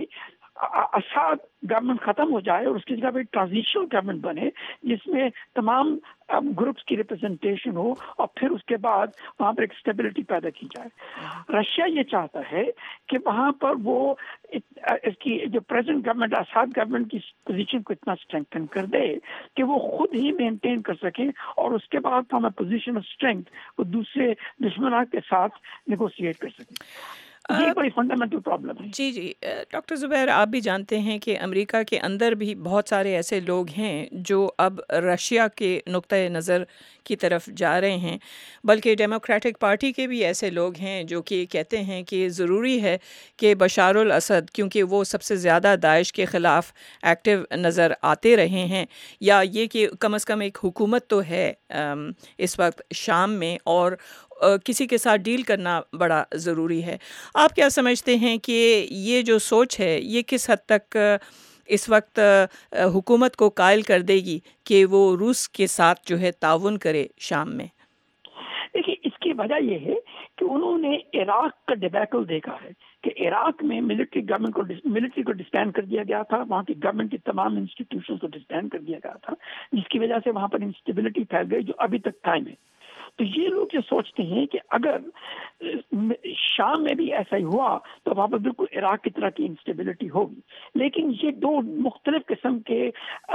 اساد گورنمنٹ ختم ہو جائے اور اس کی جگہ پہ ٹرانزیشنل گورنمنٹ بنے جس میں تمام گروپس کی ریپرزنٹیشن ہو، اور پھر اس کے بعد وہاں پر ایک اسٹیبلٹی پیدا کی جائے۔ رشیا یہ چاہتا ہے کہ وہاں پر وہ اس کی جو پریزنٹ گورنمنٹ اساد گورنمنٹ کی پوزیشن کو اتنا اسٹرینتھن کر دے کہ وہ خود ہی مینٹین کر سکیں، اور اس کے بعد ہمیں پوزیشن آف اسٹرینتھ وہ دوسرے دشمنان کے ساتھ نیگوشیٹ کر سکیں۔ یہ کوئی فنڈامنٹل پرابلم ہے۔ جی جی ڈاکٹر زبیر، آپ بھی جانتے ہیں کہ امریکہ کے اندر بھی بہت سارے ایسے لوگ ہیں جو اب رشیا کے نقطۂ نظر کی طرف جا رہے ہیں، بلکہ ڈیموکریٹک پارٹی کے بھی ایسے لوگ ہیں جو کہ کہتے ہیں کہ ضروری ہے کہ بشار الاسد، کیونکہ وہ سب سے زیادہ داعش کے خلاف ایکٹیو نظر آتے رہے ہیں، یا یہ کہ کم از کم ایک حکومت تو ہے اس وقت شام میں، اور کسی کے ساتھ ڈیل کرنا بڑا ضروری ہے۔ آپ کیا سمجھتے ہیں کہ یہ جو سوچ ہے یہ کس حد تک اس وقت حکومت کو قائل کر دے گی کہ وہ روس کے ساتھ جو ہے تعاون کرے شام میں؟ دیکھیے، اس کی وجہ یہ ہے کہ انہوں نے عراق کا ڈیبیکل دیکھا ہے کہ عراق میں ملٹری گورنمنٹ کو ملٹری کو ڈسبینڈ کر دیا گیا تھا، وہاں کی گورنمنٹ کی تمام انسٹیٹیوشن کو ڈسبینڈ کر دیا گیا تھا، جس کی وجہ سے وہاں پر انسٹیبلٹی پھیل گئی جو ابھی تک قائم ہے۔ تو یہ لوگ یہ سوچتے ہیں کہ اگر شام میں بھی ایسا ہی ہوا تو وہاں پر بالکل عراق کی طرح کی انسٹیبلٹی ہوگی، لیکن یہ دو مختلف قسم کے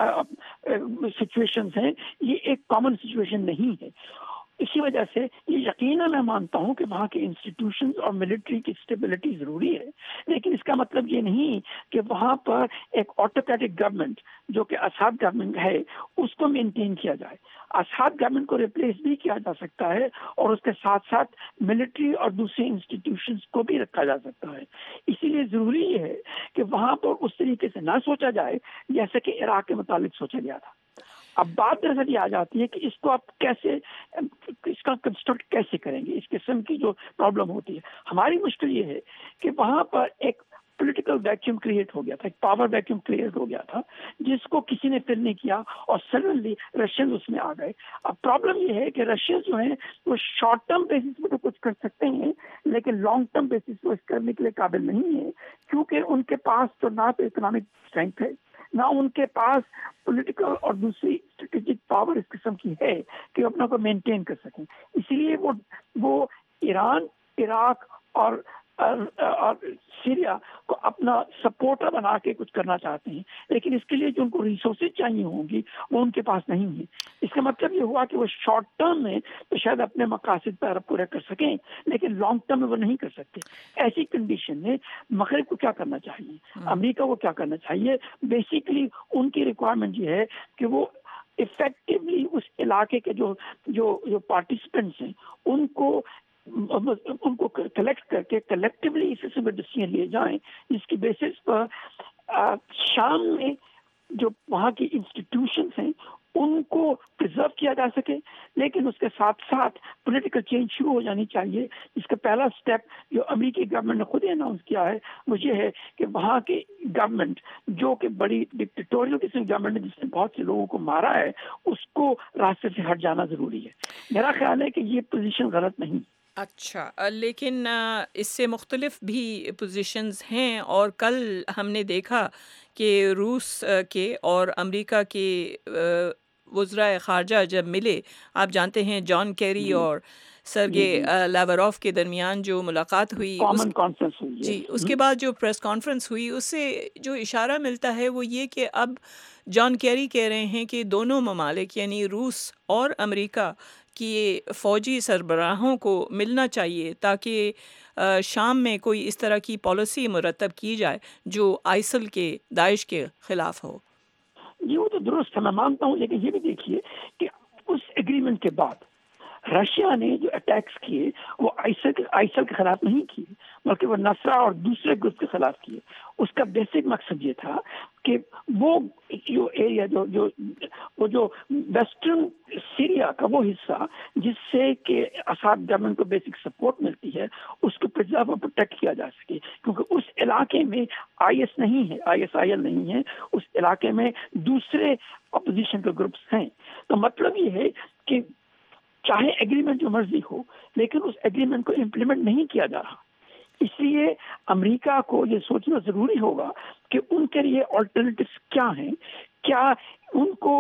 سچویشنز ہیں، یہ ایک کامن سچویشن نہیں ہے۔ اسی وجہ سے یہ یقیناً میں مانتا ہوں کہ وہاں کے انسٹیٹیوشنز اور ملٹری کی اسٹیبلٹی ضروری ہے، لیکن اس کا مطلب یہ نہیں کہ وہاں پر ایک آٹوکریٹک گورنمنٹ جو کہ اساد گورنمنٹ ہے اس کو مینٹین کیا جائے۔ اساد گورنمنٹ کو ریپلیس بھی کیا جا سکتا ہے اور اس کے ساتھ ساتھ ملٹری اور دوسرے انسٹیٹیوشنز کو بھی رکھا جا سکتا ہے۔ اسی لیے ضروری یہ ہے کہ وہاں پر اس طریقے سے نہ سوچا جائے جیسے کہ عراق کے متعلق سوچا گیا تھا۔ اب بات دراصل یہ آ جاتی ہے کہ اس کو آپ کیسے اس کا کنسٹرکٹ کیسے کریں گے، اس قسم کی جو پرابلم ہوتی ہے۔ ہماری مشکل یہ ہے کہ وہاں پر ایک پولیٹیکل ویکیوم کریٹ ہو گیا تھا، ایک پاور ویکیوم کریٹ ہو گیا تھا جس کو کسی نے فل نہیں کیا اور سڈنلی رشین اس میں آ گئے۔ اب پرابلم یہ ہے کہ رشین جو ہیں وہ شارٹ ٹرم بیسس پہ تو کچھ کر سکتے ہیں لیکن لانگ ٹرم بیسس پہ اس کرنے کے لیے قابل نہیں ہے، کیونکہ ان کے پاس تو نہ تو اکنامک اسٹرینتھ ہے نہ ان کے پاس پولیٹیکل اور دوسری اسٹریٹجک پاور اس قسم کی ہے کہ اپنا کو مینٹین کر سکیں۔ اسی لیے وہ وہ ایران، عراق اور اور سیریا کو اپنا سپورٹر بنا کے کچھ کرنا چاہتے ہیں، لیکن اس کے لیے جو ان کو ریسورسز چاہیے ہوں گی وہ ان کے پاس نہیں ہے۔ اس کا مطلب یہ ہوا کہ وہ شارٹ ٹرم میں تو شاید اپنے مقاصد پر پورے کر سکیں لیکن لانگ ٹرم میں وہ نہیں کر سکتے۔ ایسی کنڈیشن میں مغرب کو کیا کرنا چاہیے، امریکہ کو کیا کرنا چاہیے؟ بیسیکلی ان کی ریکوائرمنٹ یہ ہے کہ وہ افیکٹولی اس علاقے کے جو جو جو پارٹیسپینٹس ہیں ان کو ان کو کلیکٹ کر کے کلیکٹیولی اس سے ڈیسیژن لیے جائیں جس کی بیسس پر شام میں جو وہاں کی انسٹیٹیوشنس ہیں ان کو پرزرو کیا جا سکے، لیکن اس کے ساتھ ساتھ پولیٹیکل چینج شروع ہو جانی چاہیے۔ اس کا پہلا سٹیپ جو امریکی گورنمنٹ نے خود ہی اناؤنس کیا ہے وہ یہ ہے کہ وہاں کے گورنمنٹ جو کہ بڑی ڈکٹیٹوریل قسم کی گورنمنٹ ہے جس نے بہت سے لوگوں کو مارا ہے اس کو راستے سے ہٹ جانا ضروری ہے۔ میرا خیال ہے کہ یہ پوزیشن غلط نہیں۔ اچھا، لیکن اس سے مختلف بھی پوزیشنز ہیں اور کل ہم نے دیکھا کہ روس کے اور امریکہ کے وزرائے خارجہ جب ملے، آپ جانتے ہیں جان کیری اور سرگے لاوروف کے درمیان جو ملاقات ہوئی کامن کانفرنس ہوئی جی اس کے بعد جو پریس کانفرنس ہوئی اس سے جو اشارہ ملتا ہے وہ یہ کہ اب جان کیری کہہ رہے ہیں کہ دونوں ممالک یعنی روس اور امریکہ کی فوجی سربراہوں کو ملنا چاہیے تاکہ شام میں کوئی اس طرح کی پالیسی مرتب کی جائے جو آئسل کے داعش کے خلاف ہو۔ یہ وہ تو درست ہے، میں مانتا ہوں، لیکن یہ بھی دیکھیے کہ اس ایگریمنٹ کے بعد رشیا نے جو اٹیکس کیے وہ آئسل آئسل کے خلاف نہیں کیے بلکہ وہ نصرہ اور دوسرے گروپ کے خلاف کیے۔ اس کا بیسک مقصد یہ تھا کہ وہ جو ایریا جو جو وہ جو ویسٹرن سیریا کا وہ حصہ جس سے کہ اساد گورنمنٹ کو بیسک سپورٹ ملتی ہے اس کو پرزرو اور پروٹیکٹ کیا جا سکے، کیونکہ اس علاقے میں آئی ایس نہیں ہے، آئی ایس آئی ایل نہیں ہے، اس علاقے میں دوسرے اپوزیشن کے گروپس ہیں۔ تو مطلب یہ ہے کہ چاہے ایگریمنٹ جو مرضی ہو لیکن اس ایگریمنٹ کو امپلیمنٹ نہیں کیا جا رہا، اس لیے امریکہ کو یہ سوچنا ضروری ہوگا کہ ان کے لیے آلٹرنیٹیوز کیا ہیں، کیا ان کو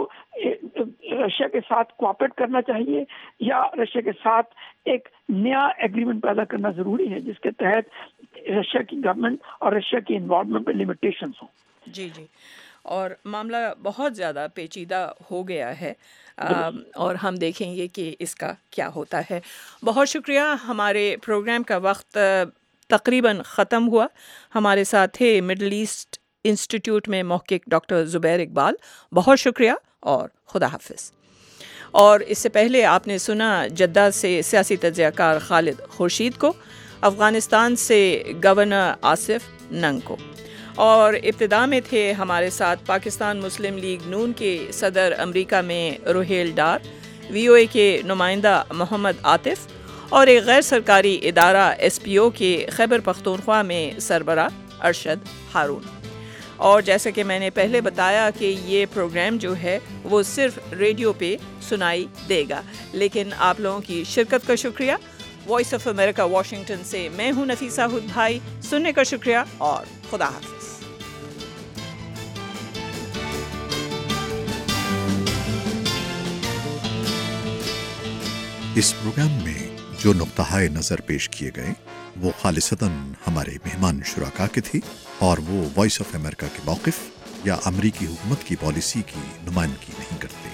رشیا کے ساتھ کوآپریٹ کرنا چاہیے یا رشیا کے ساتھ ایک نیا ایگریمنٹ پیدا کرنا ضروری ہے جس کے تحت رشیا کی گورنمنٹ اور رشیا کی انوالومنٹ پہ لمیٹیشنز ہوں۔ جی جی، اور معاملہ بہت زیادہ پیچیدہ ہو گیا ہے اور ہم دیکھیں گے کہ اس کا کیا ہوتا ہے۔ بہت شکریہ، ہمارے پروگرام کا وقت تقریباً ختم ہوا۔ ہمارے ساتھ تھے مڈل ایسٹ انسٹیٹیوٹ میں محقق ڈاکٹر زبیر اقبال، بہت شکریہ اور خدا حافظ۔ اور اس سے پہلے آپ نے سنا جدہ سے سیاسی تجزیہ کار خالد خورشید کو، افغانستان سے گورنر آصف ننگ کو، اور ابتدا میں تھے ہمارے ساتھ پاکستان مسلم لیگ نون کے صدر امریکہ میں روہیل ڈار، وی او اے کے نمائندہ محمد عاطف اور ایک غیر سرکاری ادارہ ایس پی او کے خیبر پختونخوا میں سربراہ ارشد ہارون۔ اور جیسا کہ میں نے پہلے بتایا کہ یہ پروگرام جو ہے وہ صرف ریڈیو پہ سنائی دے گا، لیکن آپ لوگوں کی شرکت کا شکریہ۔ वॉइस ऑफ अमेरिका वाशिंगटन से मैं हूं नफीसा हुद भाई। सुनने का शुक्रिया और खुदा हाफिज। इस प्रोग्राम में जो नुक्ताए नज़र पेश किए गए वो खालिसतन हमारे मेहमान शुराका के थे और वो वॉइस ऑफ अमेरिका के मौक़िफ़ या अमरीकी हुकूमत की पॉलिसी की नुमाइंदगी नहीं करते।